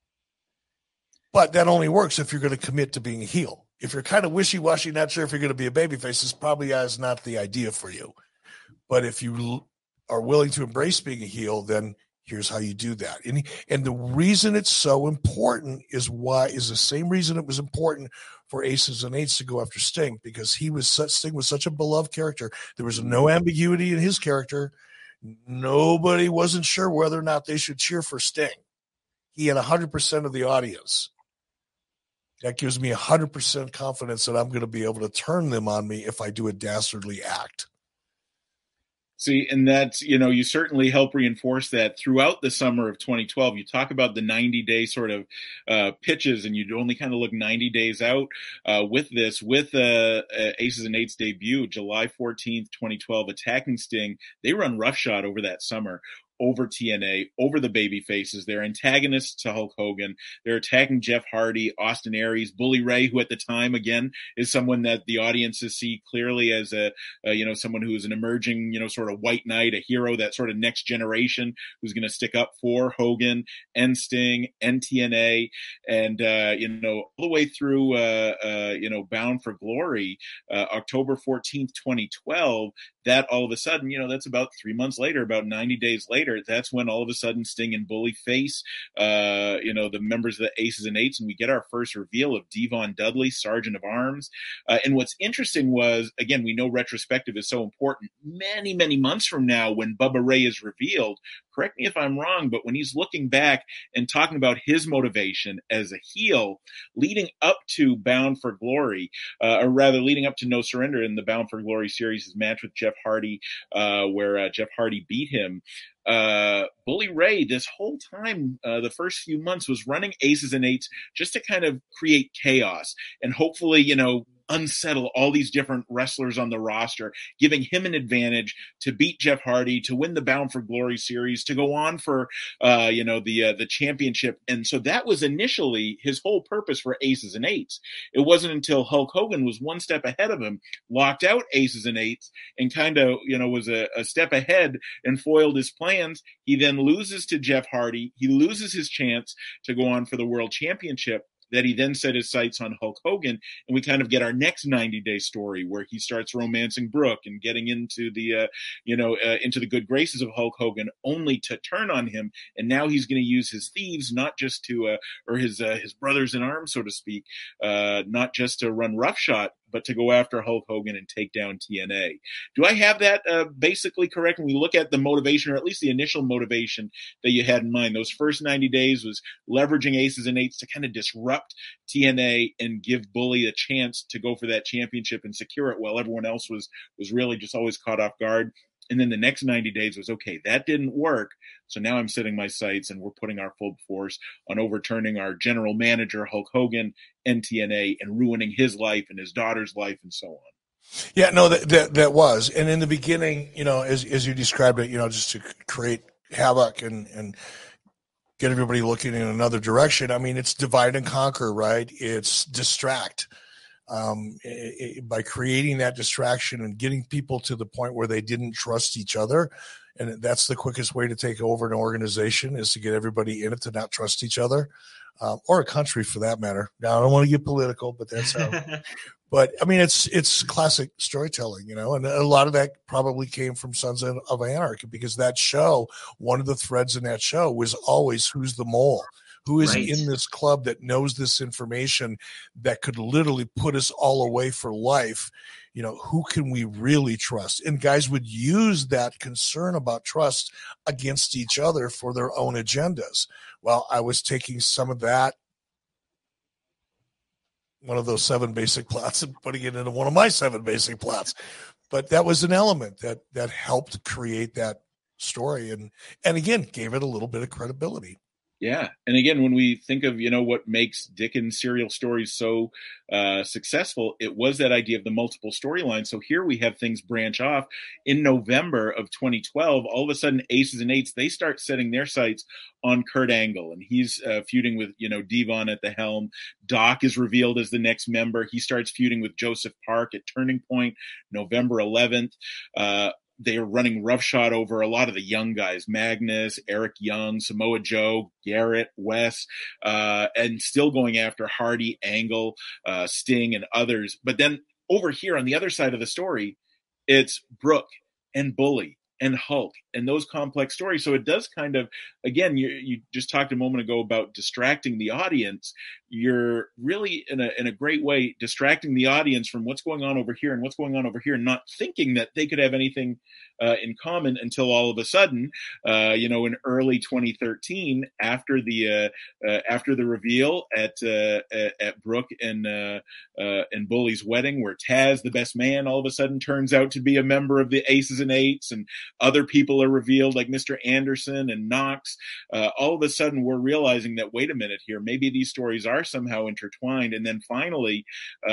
But that only works if you're going to commit to being a heel. If you're kind of wishy-washy, not sure if you're going to be a babyface, this probably is not the idea for you. But if you are willing to embrace being a heel, then here's how you do that. And the reason it's so important is the same reason it was important for Aces and Eights to go after Sting, because Sting was such a beloved character. There was no ambiguity in his character. Nobody wasn't sure whether or not they should cheer for Sting. He had 100% of the audience. That gives me 100% confidence that I'm going to be able to turn them on me if I do a dastardly act. See, and that's, you certainly help reinforce that throughout the summer of 2012. You talk about the 90-day sort of pitches, and you'd only kind of look 90 days out with Aces and Eights debut, July 14th, 2012, attacking Sting. They run roughshod over that summer, over TNA, over the baby faces. They're antagonists to Hulk Hogan. They're attacking Jeff Hardy, Austin Aries, Bully Ray, who at the time, again, is someone that the audiences see clearly as someone who is an emerging, sort of white knight, a hero, that sort of next generation who's going to stick up for Hogan and Sting and TNA, and, all the way through, Bound for Glory, October 14th, 2012, that all of a sudden, that's about 3 months later, about 90 days later, that's when all of a sudden Sting and Bully face, the members of the Aces and Eights, and we get our first reveal of Devon Dudley, Sergeant of Arms. And what's interesting was, again, we know retrospective is so important. Many, many months from now, when Bubba Ray is revealed, correct me if I'm wrong, but when he's looking back and talking about his motivation as a heel leading up to Bound for Glory, or rather leading up to No Surrender in the Bound for Glory series, his match with Jeff Hardy, where Jeff Hardy beat him, Bully Ray this whole time, the first few months, was running Aces and Eights just to kind of create chaos and hopefully, unsettle all these different wrestlers on the roster, giving him an advantage to beat Jeff Hardy, to win the Bound for Glory series, to go on for, the championship. And so that was initially his whole purpose for Aces and Eights. It wasn't until Hulk Hogan was one step ahead of him, locked out Aces and Eights, and kind of, was a step ahead and foiled his plans. He then loses to Jeff Hardy. He loses his chance to go on for the world championship. that he then set his sights on Hulk Hogan, and we kind of get our next 90-day story where he starts romancing Brooke and getting into the into the good graces of Hulk Hogan, only to turn on him. And now he's going to use his thieves not just to or his brothers in arms, so to speak, not just to run roughshod, but to go after Hulk Hogan and take down TNA. Do I have that basically correct? When we look at the motivation, or at least the initial motivation that you had in mind, those first 90 days was leveraging Aces and Eights to kind of disrupt TNA and give Bully a chance to go for that championship and secure it, while everyone else was really just always caught off guard. And then the next 90 days was, okay, that didn't work. So now I'm setting my sights and we're putting our full force on overturning our general manager, Hulk Hogan, and TNA, and ruining his life and his daughter's life and so on. Yeah, no, that was. And in the beginning, as you described it, just to create havoc and get everybody looking in another direction. I mean, it's divide and conquer, right? It's distract. By creating that distraction and getting people to the point where they didn't trust each other. And that's the quickest way to take over an organization, is to get everybody in it to not trust each other, or a country for that matter. Now, I don't want to get political, but that's how. But I mean, it's classic storytelling, and a lot of that probably came from Sons of Anarchy, because that show, one of the threads in that show was always, who's the mole? Who is Right. in this club that knows this information that could literally put us all away for life? Who can we really trust? And guys would use that concern about trust against each other for their own agendas. Well, I was taking some of that, one of those 7 basic plots, and putting it into one of my 7 basic plots. But that was an element that helped create that story, and again, gave it a little bit of credibility. Yeah. And again, when we think of, what makes Dickens' serial stories so successful, it was that idea of the multiple storylines. So here we have things branch off. In November of 2012, all of a sudden, Aces and Eights, they start setting their sights on Kurt Angle, and he's feuding with, Devon at the helm. Doc is revealed as the next member. He starts feuding with Joseph Park at Turning Point, November 11th. They are running roughshod over a lot of the young guys, Magnus, Eric Young, Samoa Joe, Garrett, Wes, and still going after Hardy, Angle, Sting, and others. But then over here on the other side of the story, it's Brooke and Bully and Hulk and those complex stories. So it does kind of, again, you just talked a moment ago about distracting the audience. You're really in a great way distracting the audience from what's going on over here and what's going on over here, not thinking that they could have anything in common until all of a sudden, in early 2013, after the reveal at Brooke and Bully's wedding, where Taz, the best man, all of a sudden turns out to be a member of the Aces and Eights, and other people are revealed like Mr. Anderson and Knox. All of a sudden we're realizing that, wait a minute here, maybe these stories are somehow intertwined. And then finally,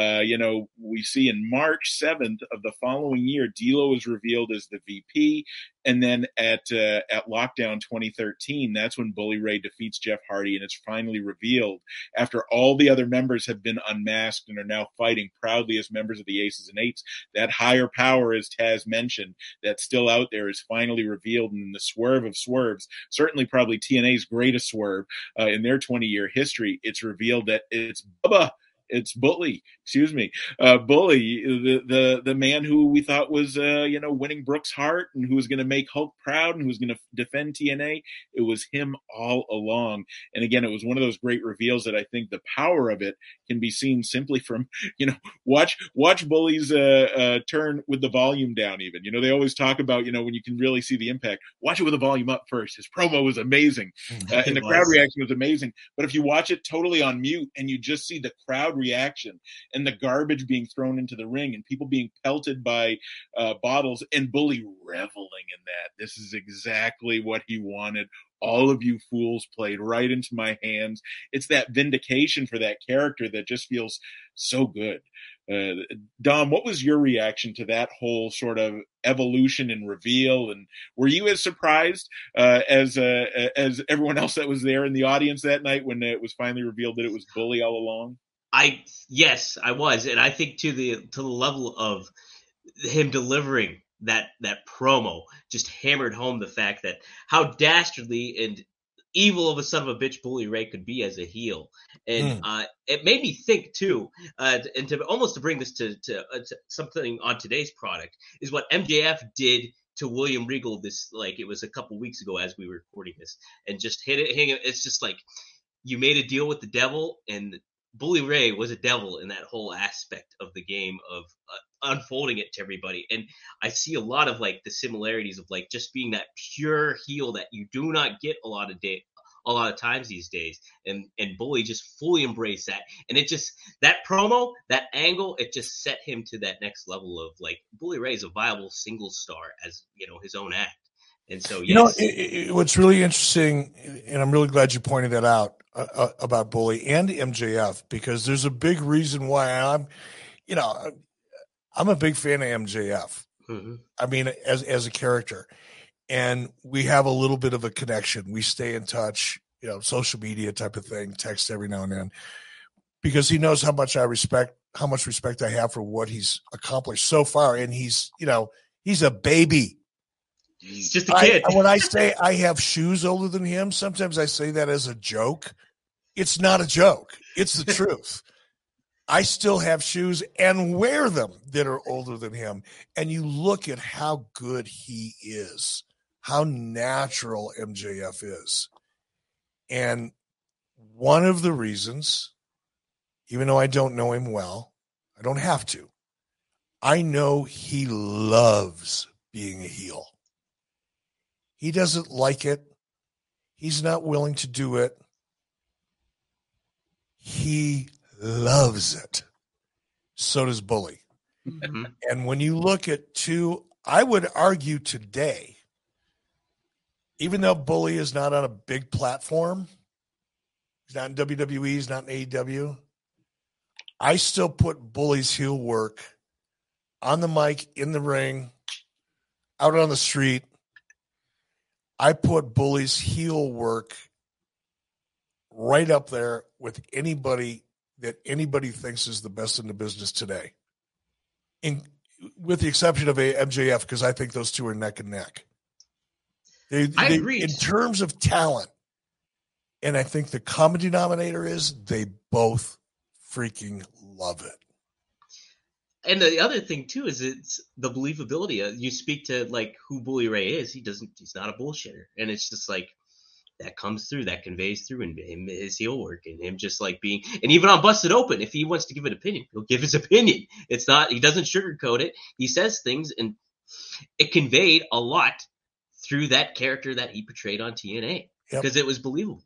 we see in March 7th of the following year, D'Lo is revealed as the VP. And then at Lockdown 2013, that's when Bully Ray defeats Jeff Hardy, and it's finally revealed after all the other members have been unmasked and are now fighting proudly as members of the Aces and Eights. That higher power, as Taz mentioned, that's still out there, is finally revealed. And in the swerve of swerves, certainly probably TNA's greatest swerve in their 20-year history, it's revealed that it's Bubba. It's Bully, Bully, the man who we thought was, winning Brooke's heart, and who was going to make Hulk proud, and who was going to defend TNA. It was him all along. And again, it was one of those great reveals that I think the power of it can be seen simply from, watch Bully's turn with the volume down even. They always talk about, when you can really see the impact. Watch it with the volume up first. His promo was amazing. And the crowd reaction was amazing. But if you watch it totally on mute and you just see the crowd reaction and the garbage being thrown into the ring and people being pelted by bottles, and Bully reveling in that. This is exactly what he wanted. All of you fools played right into my hands. It's that vindication for that character that just feels so good. Dom, what was your reaction to that whole sort of evolution and reveal? And were you as surprised as everyone else that was there in the audience that night when it was finally revealed that it was Bully all along? Yes, I was, and I think to the level of him delivering that promo just hammered home the fact that how dastardly and evil of a son of a bitch Bully Ray could be as a heel. And it made me think too, and to bring this to something on today's product, is what MJF did to William Regal it was a couple weeks ago as we were recording this, and just hit it. It's just like, you made a deal with the devil, and Bully Ray was a devil in that whole aspect of the game of unfolding it to everybody. And I see a lot of like the similarities of like just being that pure heel that you do not get a lot of times these days. And Bully just fully embraced that. And it just, that promo, that angle, it just set him to that next level of like, Bully Ray is a viable single star as, his own act. And so, yes. What's really interesting, and I'm really glad you pointed that out about Bully and MJF, because there's a big reason why I'm a big fan of MJF. Mm-hmm. I mean, as a character, and we have a little bit of a connection. We stay in touch, social media type of thing, text every now and then, because he knows how much respect I have for what he's accomplished so far. And he's a baby. He's just a kid. When I say I have shoes older than him, sometimes I say that as a joke. It's not a joke. It's the truth. I still have shoes and wear them that are older than him. And you look at how good he is, how natural MJF is. And one of the reasons, even though I don't know him well, I don't have to, I know he loves being a heel. He doesn't like it. He's not willing to do it. He loves it. So does Bully. Mm-hmm. And when you look at I would argue today, even though Bully is not on a big platform, he's not in WWE, he's not in AEW, I still put Bully's heel work on the mic, in the ring, out on the street. I put Bully's heel work right up there with anybody that anybody thinks is the best in the business today, with the exception of MJF, because I think those two are neck and neck. I agree. In terms of talent, and I think the common denominator is they both freaking love it. And the other thing too is it's the believability. You speak to like who Bully Ray is. He's not a bullshitter, and it's just like that comes through, that conveys through in him, his heel work, and him just like being, and even on Busted Open, if he wants to give an opinion, he'll give his opinion. It's not, he doesn't sugarcoat it. He says things, and it conveyed a lot through that character that he portrayed on TNA because it was believable.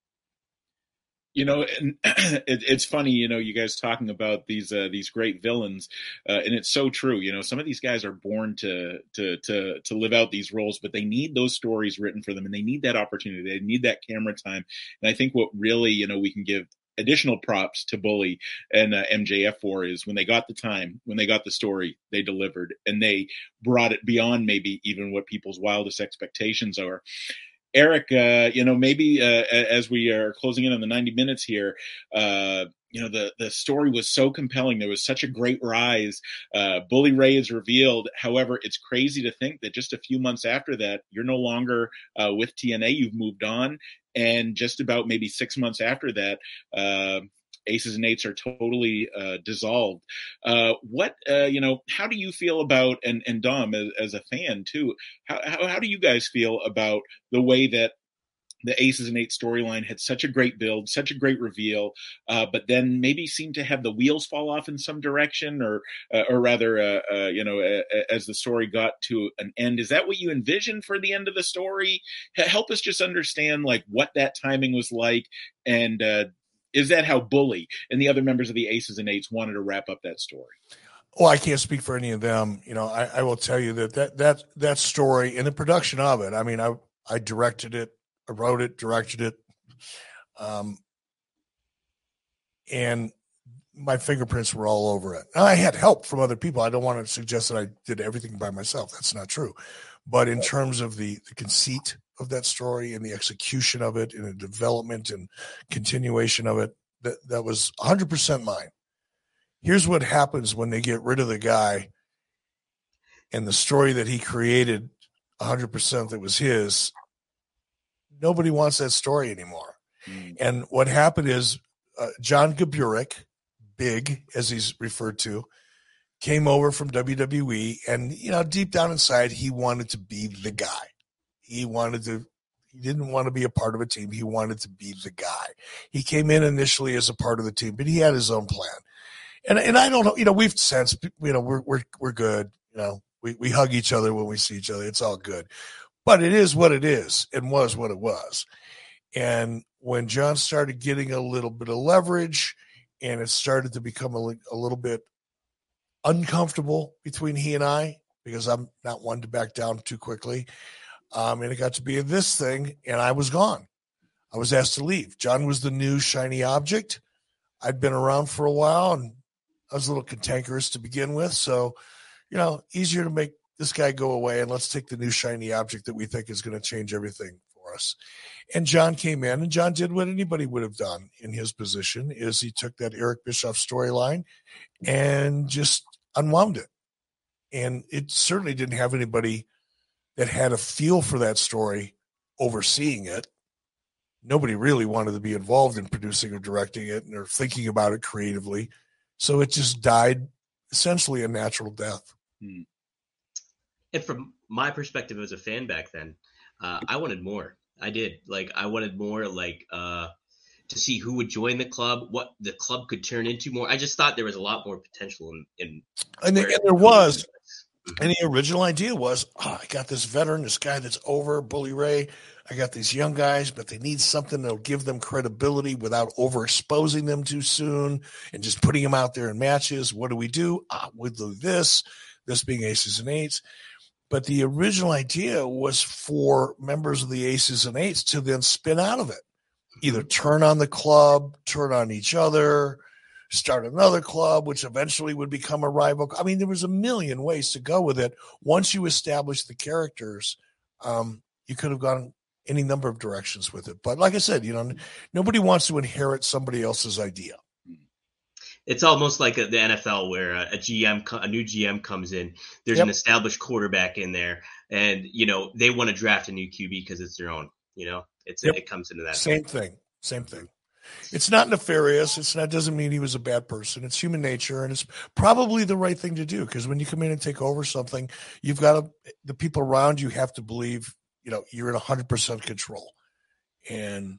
And it's funny, you guys talking about these great villains, and it's so true. Some of these guys are born to live out these roles, but they need those stories written for them, and they need that opportunity. They need that camera time. And I think what really, we can give additional props to Bully and MJF for is when they got the time, when they got the story, they delivered, and they brought it beyond maybe even what people's wildest expectations are. Eric, maybe as we are closing in on the 90 minutes here, the story was so compelling. There was such a great rise. Bully Ray is revealed. However, it's crazy to think that just a few months after that, you're no longer with TNA. You've moved on. And just about maybe 6 months after that, Aces and Eights are totally dissolved. How do you feel about, and Dom as a fan too, how do you guys feel about the way that the Aces and Eights storyline had such a great build, such a great reveal, but then maybe seemed to have the wheels fall off in some direction, or rather, as the story got to an end? Is that what you envisioned for the end of the story? Help us just understand like what that timing was like, and is that how Bully and the other members of the Aces and Eights wanted to wrap up that story? Well, I can't speak for any of them. I will tell you that story and the production of it. I mean, I directed it, I wrote it, directed it, and my fingerprints were all over it. Now, I had help from other people. I don't want to suggest that I did everything by myself. That's not true. But in terms of the conceit of that story and the execution of it and the development and continuation of it, that was 100% mine. Here's what happens when they get rid of the guy and the story that he created 100% that was his Nobody wants that story anymore. And what happened is John Gaburek, Big, as he's referred to, came over from WWE, and deep down inside, he wanted to be the guy. He didn't want to be a part of a team. He wanted to be the guy. He came in initially as a part of the team, but he had his own plan. And I don't know, we've sensed, we're good. We hug each other when we see each other. It's all good. But it is what it is and was what it was. And when John started getting a little bit of leverage and it started to become a little bit uncomfortable between he and I, because I'm not one to back down too quickly. And it got to be this thing, and I was gone. I was asked to leave. John was the new shiny object. I'd been around for a while, and I was a little cantankerous to begin with. So, easier to make this guy go away, and let's take the new shiny object that we think is going to change everything for us. And John came in, and John did what anybody would have done in his position, is he took that Eric Bischoff storyline and just unwound it. And it certainly didn't have anybody that had a feel for that story overseeing it. Nobody really wanted to be involved in producing or directing it or thinking about it creatively. So it just died essentially a natural death. And from my perspective as a fan back then, I wanted more. I did. I wanted more, to see who would join the club, what the club could turn into more. I just thought there was a lot more potential in and there was. And the original idea was, I got this veteran, this guy that's over, Bully Ray. I got these young guys, but they need something that'll give them credibility without overexposing them too soon and just putting them out there in matches. What do? We'll do this being Aces and Eights. But the original idea was for members of the Aces and Eights to then spin out of it. Either turn on the club, turn on each other, start another club, which eventually would become a rival. I mean, there was a million ways to go with it. Once you establish the characters, you could have gone any number of directions with it. But like I said, nobody wants to inherit somebody else's idea. It's almost like the NFL where a new GM comes in. There's an established quarterback in there, and they want to draft a new QB because it's their own. It comes into that. Same thing. It's not nefarious. Doesn't mean he was a bad person. It's human nature, and it's probably the right thing to do, because when you come in and take over something, you've got the people around you have to believe, you're in 100% control. And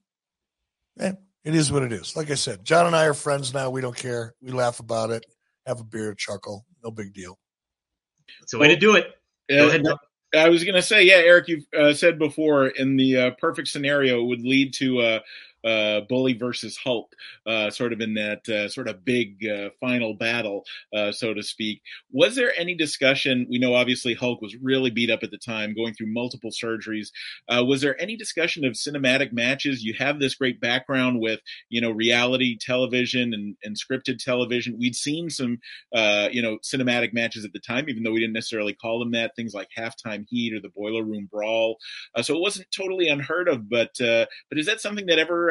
it is what it is. Like I said, John and I are friends now. We don't care. We laugh about it, have a beer, chuckle. No big deal. It's a way to do it. Go ahead. I was going to say, Eric, you've said before, in the perfect scenario, it would lead to Bully versus Hulk, sort of in that sort of big final battle, so to speak. Was there any discussion? We know obviously Hulk was really beat up at the time, going through multiple surgeries. Was there any discussion of cinematic matches? You have this great background with, reality television and scripted television. We'd seen some, cinematic matches at the time, even though we didn't necessarily call them that, things like Halftime Heat or the Boiler Room Brawl. So it wasn't totally unheard of, but is that something that ever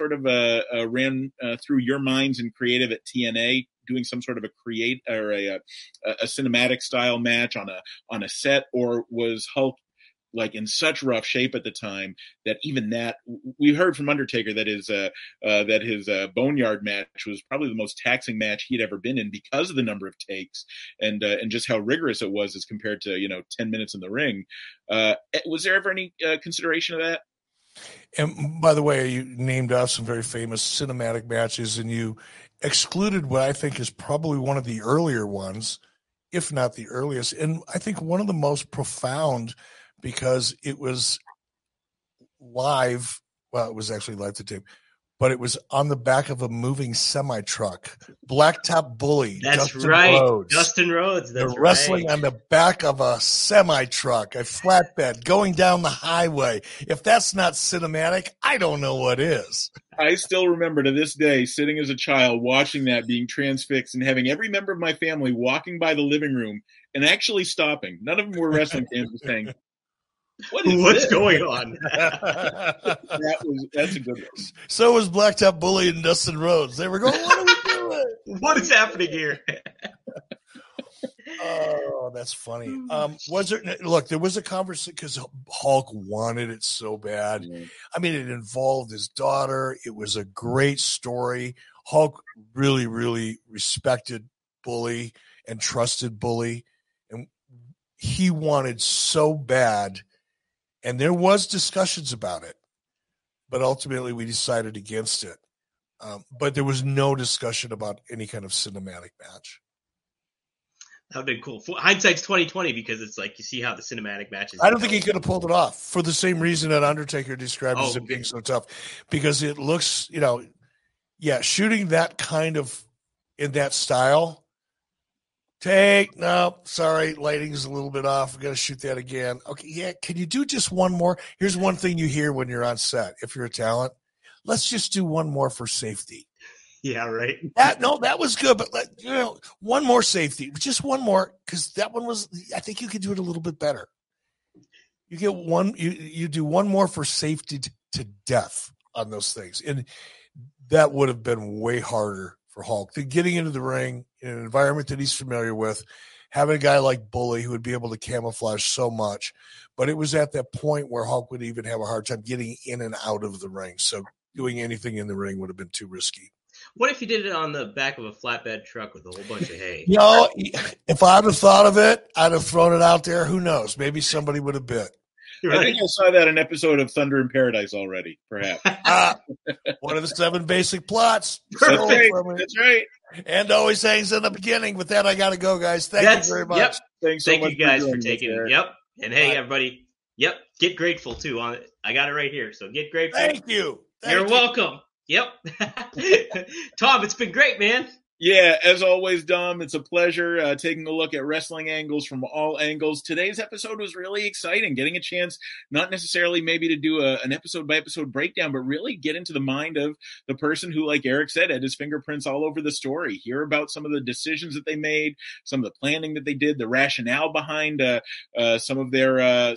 ran through your minds and creative at TNA, doing some sort of a cinematic style match on a set, or was Hulk in such rough shape at the time that even that we heard from Undertaker that his Boneyard match was probably the most taxing match he'd ever been in because of the number of takes and just how rigorous it was as compared to 10 minutes in the ring. Was there ever any consideration of that? And by the way, you named off some very famous cinematic matches, and you excluded what I think is probably one of the earlier ones, if not the earliest. And I think one of the most profound, because it was live. Well, it was actually live to tape, but it was on the back of a moving semi-truck. Blacktop Bully. That's Dustin right. Rhodes. Dustin Rhodes. That's They're wrestling on the back of a semi-truck, a flatbed, going down the highway. If that's not cinematic, I don't know what is. I still remember to this day sitting as a child watching that, being transfixed, and having every member of my family walking by the living room and actually stopping. None of them were wrestling fans, but saying, What's going on? That's a good one. So was Blacktop Bully and Dustin Rhodes. They were going, what are we doing? What is happening here? Oh, that's funny. Was there? Look, there was a conversation because Hulk wanted it so bad. Yeah. I mean, it involved his daughter. It was a great story. Hulk really, really respected Bully and trusted Bully, and he wanted so bad. And there was discussions about it, but ultimately we decided against it. But there was no discussion about any kind of cinematic match. That would have been cool. Hindsight's 2020 because it's like you see how the cinematic matches. I don't think he could have pulled it off for the same reason that Undertaker described as it being so tough, because it looks, shooting that kind of in that style. Sorry, lighting's a little bit off. We got to shoot that again. Okay, yeah. Can you do just one more? Here's one thing you hear when you're on set. If you're a talent, let's just do one more for safety. Yeah, right. That was good, but one more safety, just one more, because that one was. I think you could do it a little bit better. You get one. You do one more for safety to death on those things, and that would have been way harder for Hulk than getting into the ring in an environment that he's familiar with, having a guy like Bully who would be able to camouflage so much. But it was at that point where Hulk would even have a hard time getting in and out of the ring. So doing anything in the ring would have been too risky. What if you did it on the back of a flatbed truck with a whole bunch of hay? If I'd have thought of it, I'd have thrown it out there. Who knows? Maybe somebody would have bit. Right. I think I saw that in an episode of Thunder in Paradise already, perhaps. One of the 7 basic plots. That's right. And always hangs in the beginning. With that, I got to go, guys. Thank you very much. Yep. Thank you guys for taking it. Yep. And hey, everybody. Yep. Get grateful, too. I got it right here. So get grateful. Thank you. You're welcome. Yep. Tom, it's been great, man. Yeah, as always, Dom, it's a pleasure taking a look at wrestling angles from all angles. Today's episode was really exciting, getting a chance not necessarily maybe to do an episode-by-episode breakdown, but really get into the mind of the person who, like Eric said, had his fingerprints all over the story. Hear about some of the decisions that they made, some of the planning that they did, the rationale behind some of their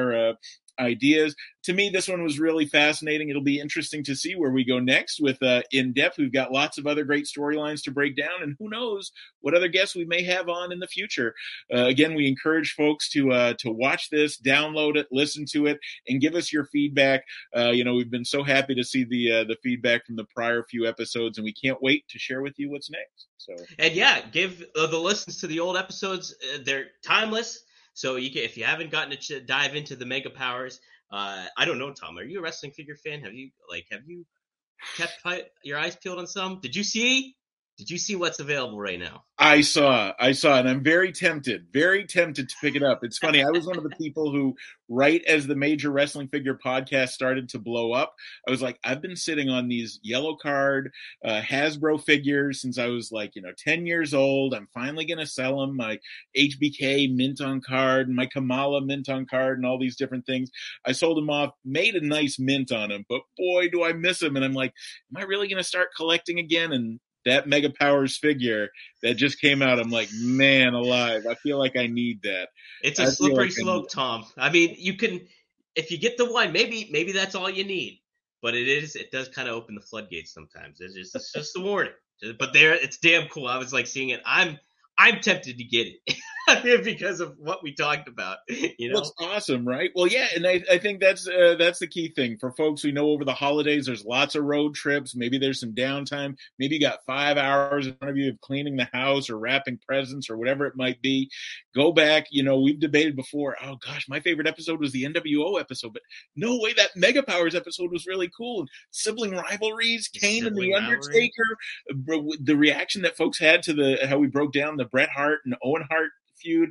ideas. To me, this one was really fascinating. It'll be interesting to see where we go next with In Depth. We've got lots of other great storylines to break down, and who knows what other guests we may have on in the future. Again, we encourage folks to watch this, download it, listen to it, and give us your feedback. We've been so happy to see the feedback from the prior few episodes, and we can't wait to share with you what's next. So, and yeah, give the listens to the old episodes. They're timeless. So if you haven't gotten to dive into the Mega Powers, I don't know, Tom. Are you a wrestling figure fan? Have you kept your eyes peeled on some? Did you see what's available right now? I saw, and I'm very tempted to pick it up. It's funny. I was one of the people who, right as the Major Wrestling Figure podcast started to blow up, I was like, I've been sitting on these yellow card Hasbro figures since I was 10 years old. I'm finally going to sell them. My HBK mint on card, my Kamala mint on card, and all these different things. I sold them off, made a nice mint on them, but boy, do I miss them. And I'm like, am I really going to start collecting again? And that Mega Powers figure that just came out, I'm like, man alive, I feel like I need that. It's a slippery slope, Tom. I mean, you can, if you get the one, maybe that's all you need. But it does kind of open the floodgates sometimes. It's just a warning. But it's damn cool. I was seeing it. I'm tempted to get it. Because of what we talked about, That's awesome, right? Well, yeah, and I think that's the key thing for folks. We know over the holidays there's lots of road trips. Maybe there's some downtime. Maybe you got 5 hours in front of you of cleaning the house or wrapping presents or whatever it might be. Go back. We've debated before. Oh gosh, my favorite episode was the NWO episode, but no way, that Mega Powers episode was really cool. And sibling rivalries, Kane and the Undertaker, the reaction that folks had to how we broke down the Bret Hart and Owen Hart feud.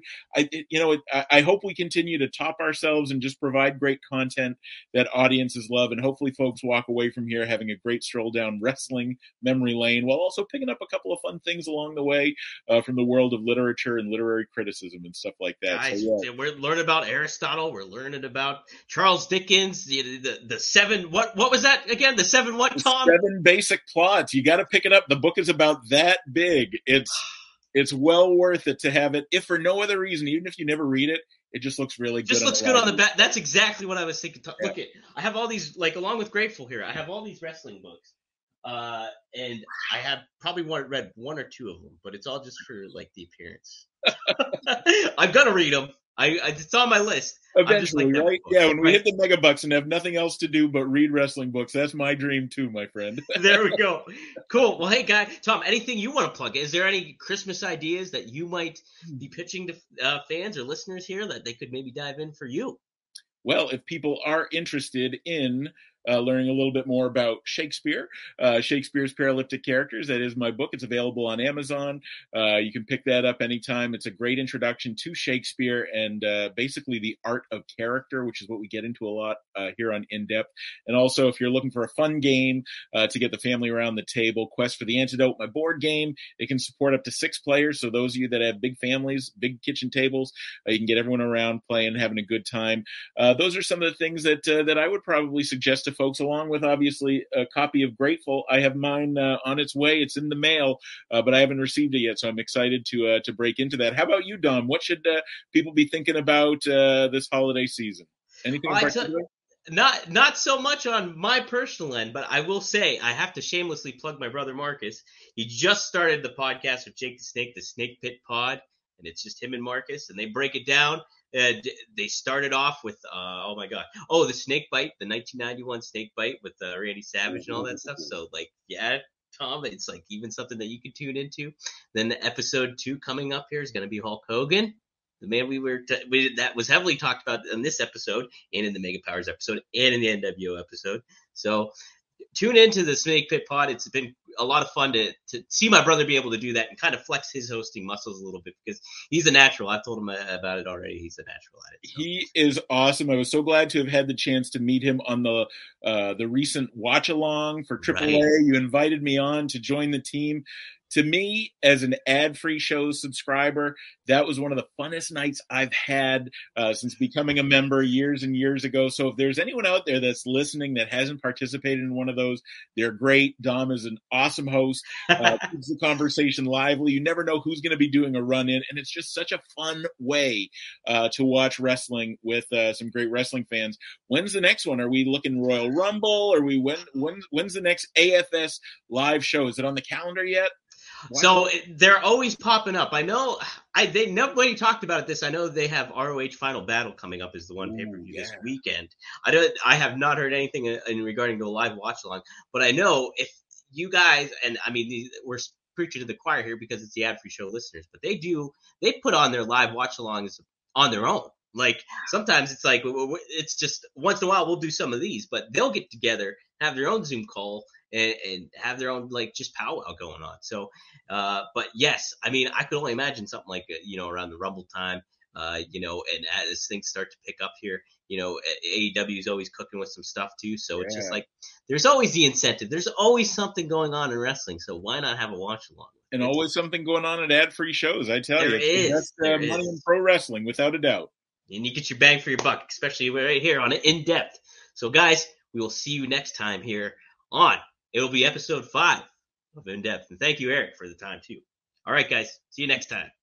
I hope we continue to top ourselves and just provide great content that audiences love, and hopefully folks walk away from here having a great stroll down wrestling memory lane while also picking up a couple of fun things along the way from the world of literature and literary criticism and stuff like that. Guys, we're learning about Aristotle. We're learning about Charles Dickens. The 7. What was that again? The 7 what, Tom? 7 basic plots. You got to pick it up. The book is about that big. It's well worth it to have it, if for no other reason, even if you never read it, it just looks really good. Just looks good on the back. That's exactly what I was thinking. Yeah. Look, I have all these, along with Grateful here, I have all these wrestling books. And I have probably read 1 or 2 of them, but it's all just for the appearance. I'm gonna read them. It's on my list. Eventually, like right? Yeah, when we hit the mega bucks and have nothing else to do but read wrestling books, that's my dream too, my friend. There we go. Cool. Well, hey, guy, Tom, anything you want to plug? Is there any Christmas ideas that you might be pitching to fans or listeners here that they could maybe dive in for you? Well, if people are interested in learning a little bit more about Shakespeare, Shakespeare's Paralyptic Characters, that is my book. It's available on Amazon. You can pick that up anytime. It's a great introduction to Shakespeare and basically the art of character, which is what we get into a lot here on In Depth. And also, if you're looking for a fun game to get the family around the table, Quest for the Antidote, my board game. It can support up to 6 players. So those of you that have big families, big kitchen tables, you can get everyone around playing, having a good time. Those are some of the things that I would probably suggest to folks, along with obviously a copy of Grateful. I have mine on its way. It's in the mail, but I haven't received it yet, so I'm excited to break into that. How about you, Dom? What should people be thinking about this holiday season? Anything in particular? Not so much on my personal end, but I will say I have to shamelessly plug my brother Marcus. He just started the podcast with Jake the Snake Pit Pod, and it's just him and Marcus, and they break it down. They started off with the Snake Bite, the 1991 Snake Bite with Randy Savage and all that stuff. So Tom, it's like even something that you can tune into. Then the episode 2 coming up here is going to be Hulk Hogan, the man that was heavily talked about in this episode and in the Mega Powers episode and in the NWO episode. So tune into the Snake Pit Pod. It's been a lot of fun to see my brother be able to do that and kind of flex his hosting muscles a little bit because he's a natural. I've told him about it already. He's a natural at it. So. He is awesome. I was so glad to have had the chance to meet him on the recent watch along for AAA. Right. You invited me on to join the team. To me, as an ad-free shows subscriber, that was one of the funnest nights I've had since becoming a member years and years ago. So if there's anyone out there that's listening that hasn't participated in one of those, they're great. Dom is an awesome host. Keeps the conversation lively. You never know who's going to be doing a run-in, and it's just such a fun way to watch wrestling with some great wrestling fans. When's the next one? Are we looking Royal Rumble? Are we when's the next AFS live show? Is it on the calendar yet? So they're always popping up. I know nobody talked about this. I know they have ROH Final Battle coming up as the one pay-per-view this weekend. I have not heard anything in regarding to a live watch along, but I know if you guys, and I mean, we're preaching to the choir here because it's the ad-free show listeners, but they put on their live watch alongs on their own. Like sometimes it's like, it's just once in a while we'll do some of these, but they'll get together, have their own Zoom call and have their own like just powwow going on. So, but yes, I mean, I could only imagine something like, around the Rumble time, and as things start to pick up here, AEW is always cooking with some stuff too. So it's just like, there's always the incentive. There's always something going on in wrestling. So why not have a watch along? And always something going on at ad-free shows. I tell you, that's money in pro wrestling without a doubt. And you get your bang for your buck, especially right here on In Depth. So guys, we will see you next time here on, it'll be episode 5 of In Depth. And thank you, Eric, for the time too. All right, guys, see you next time.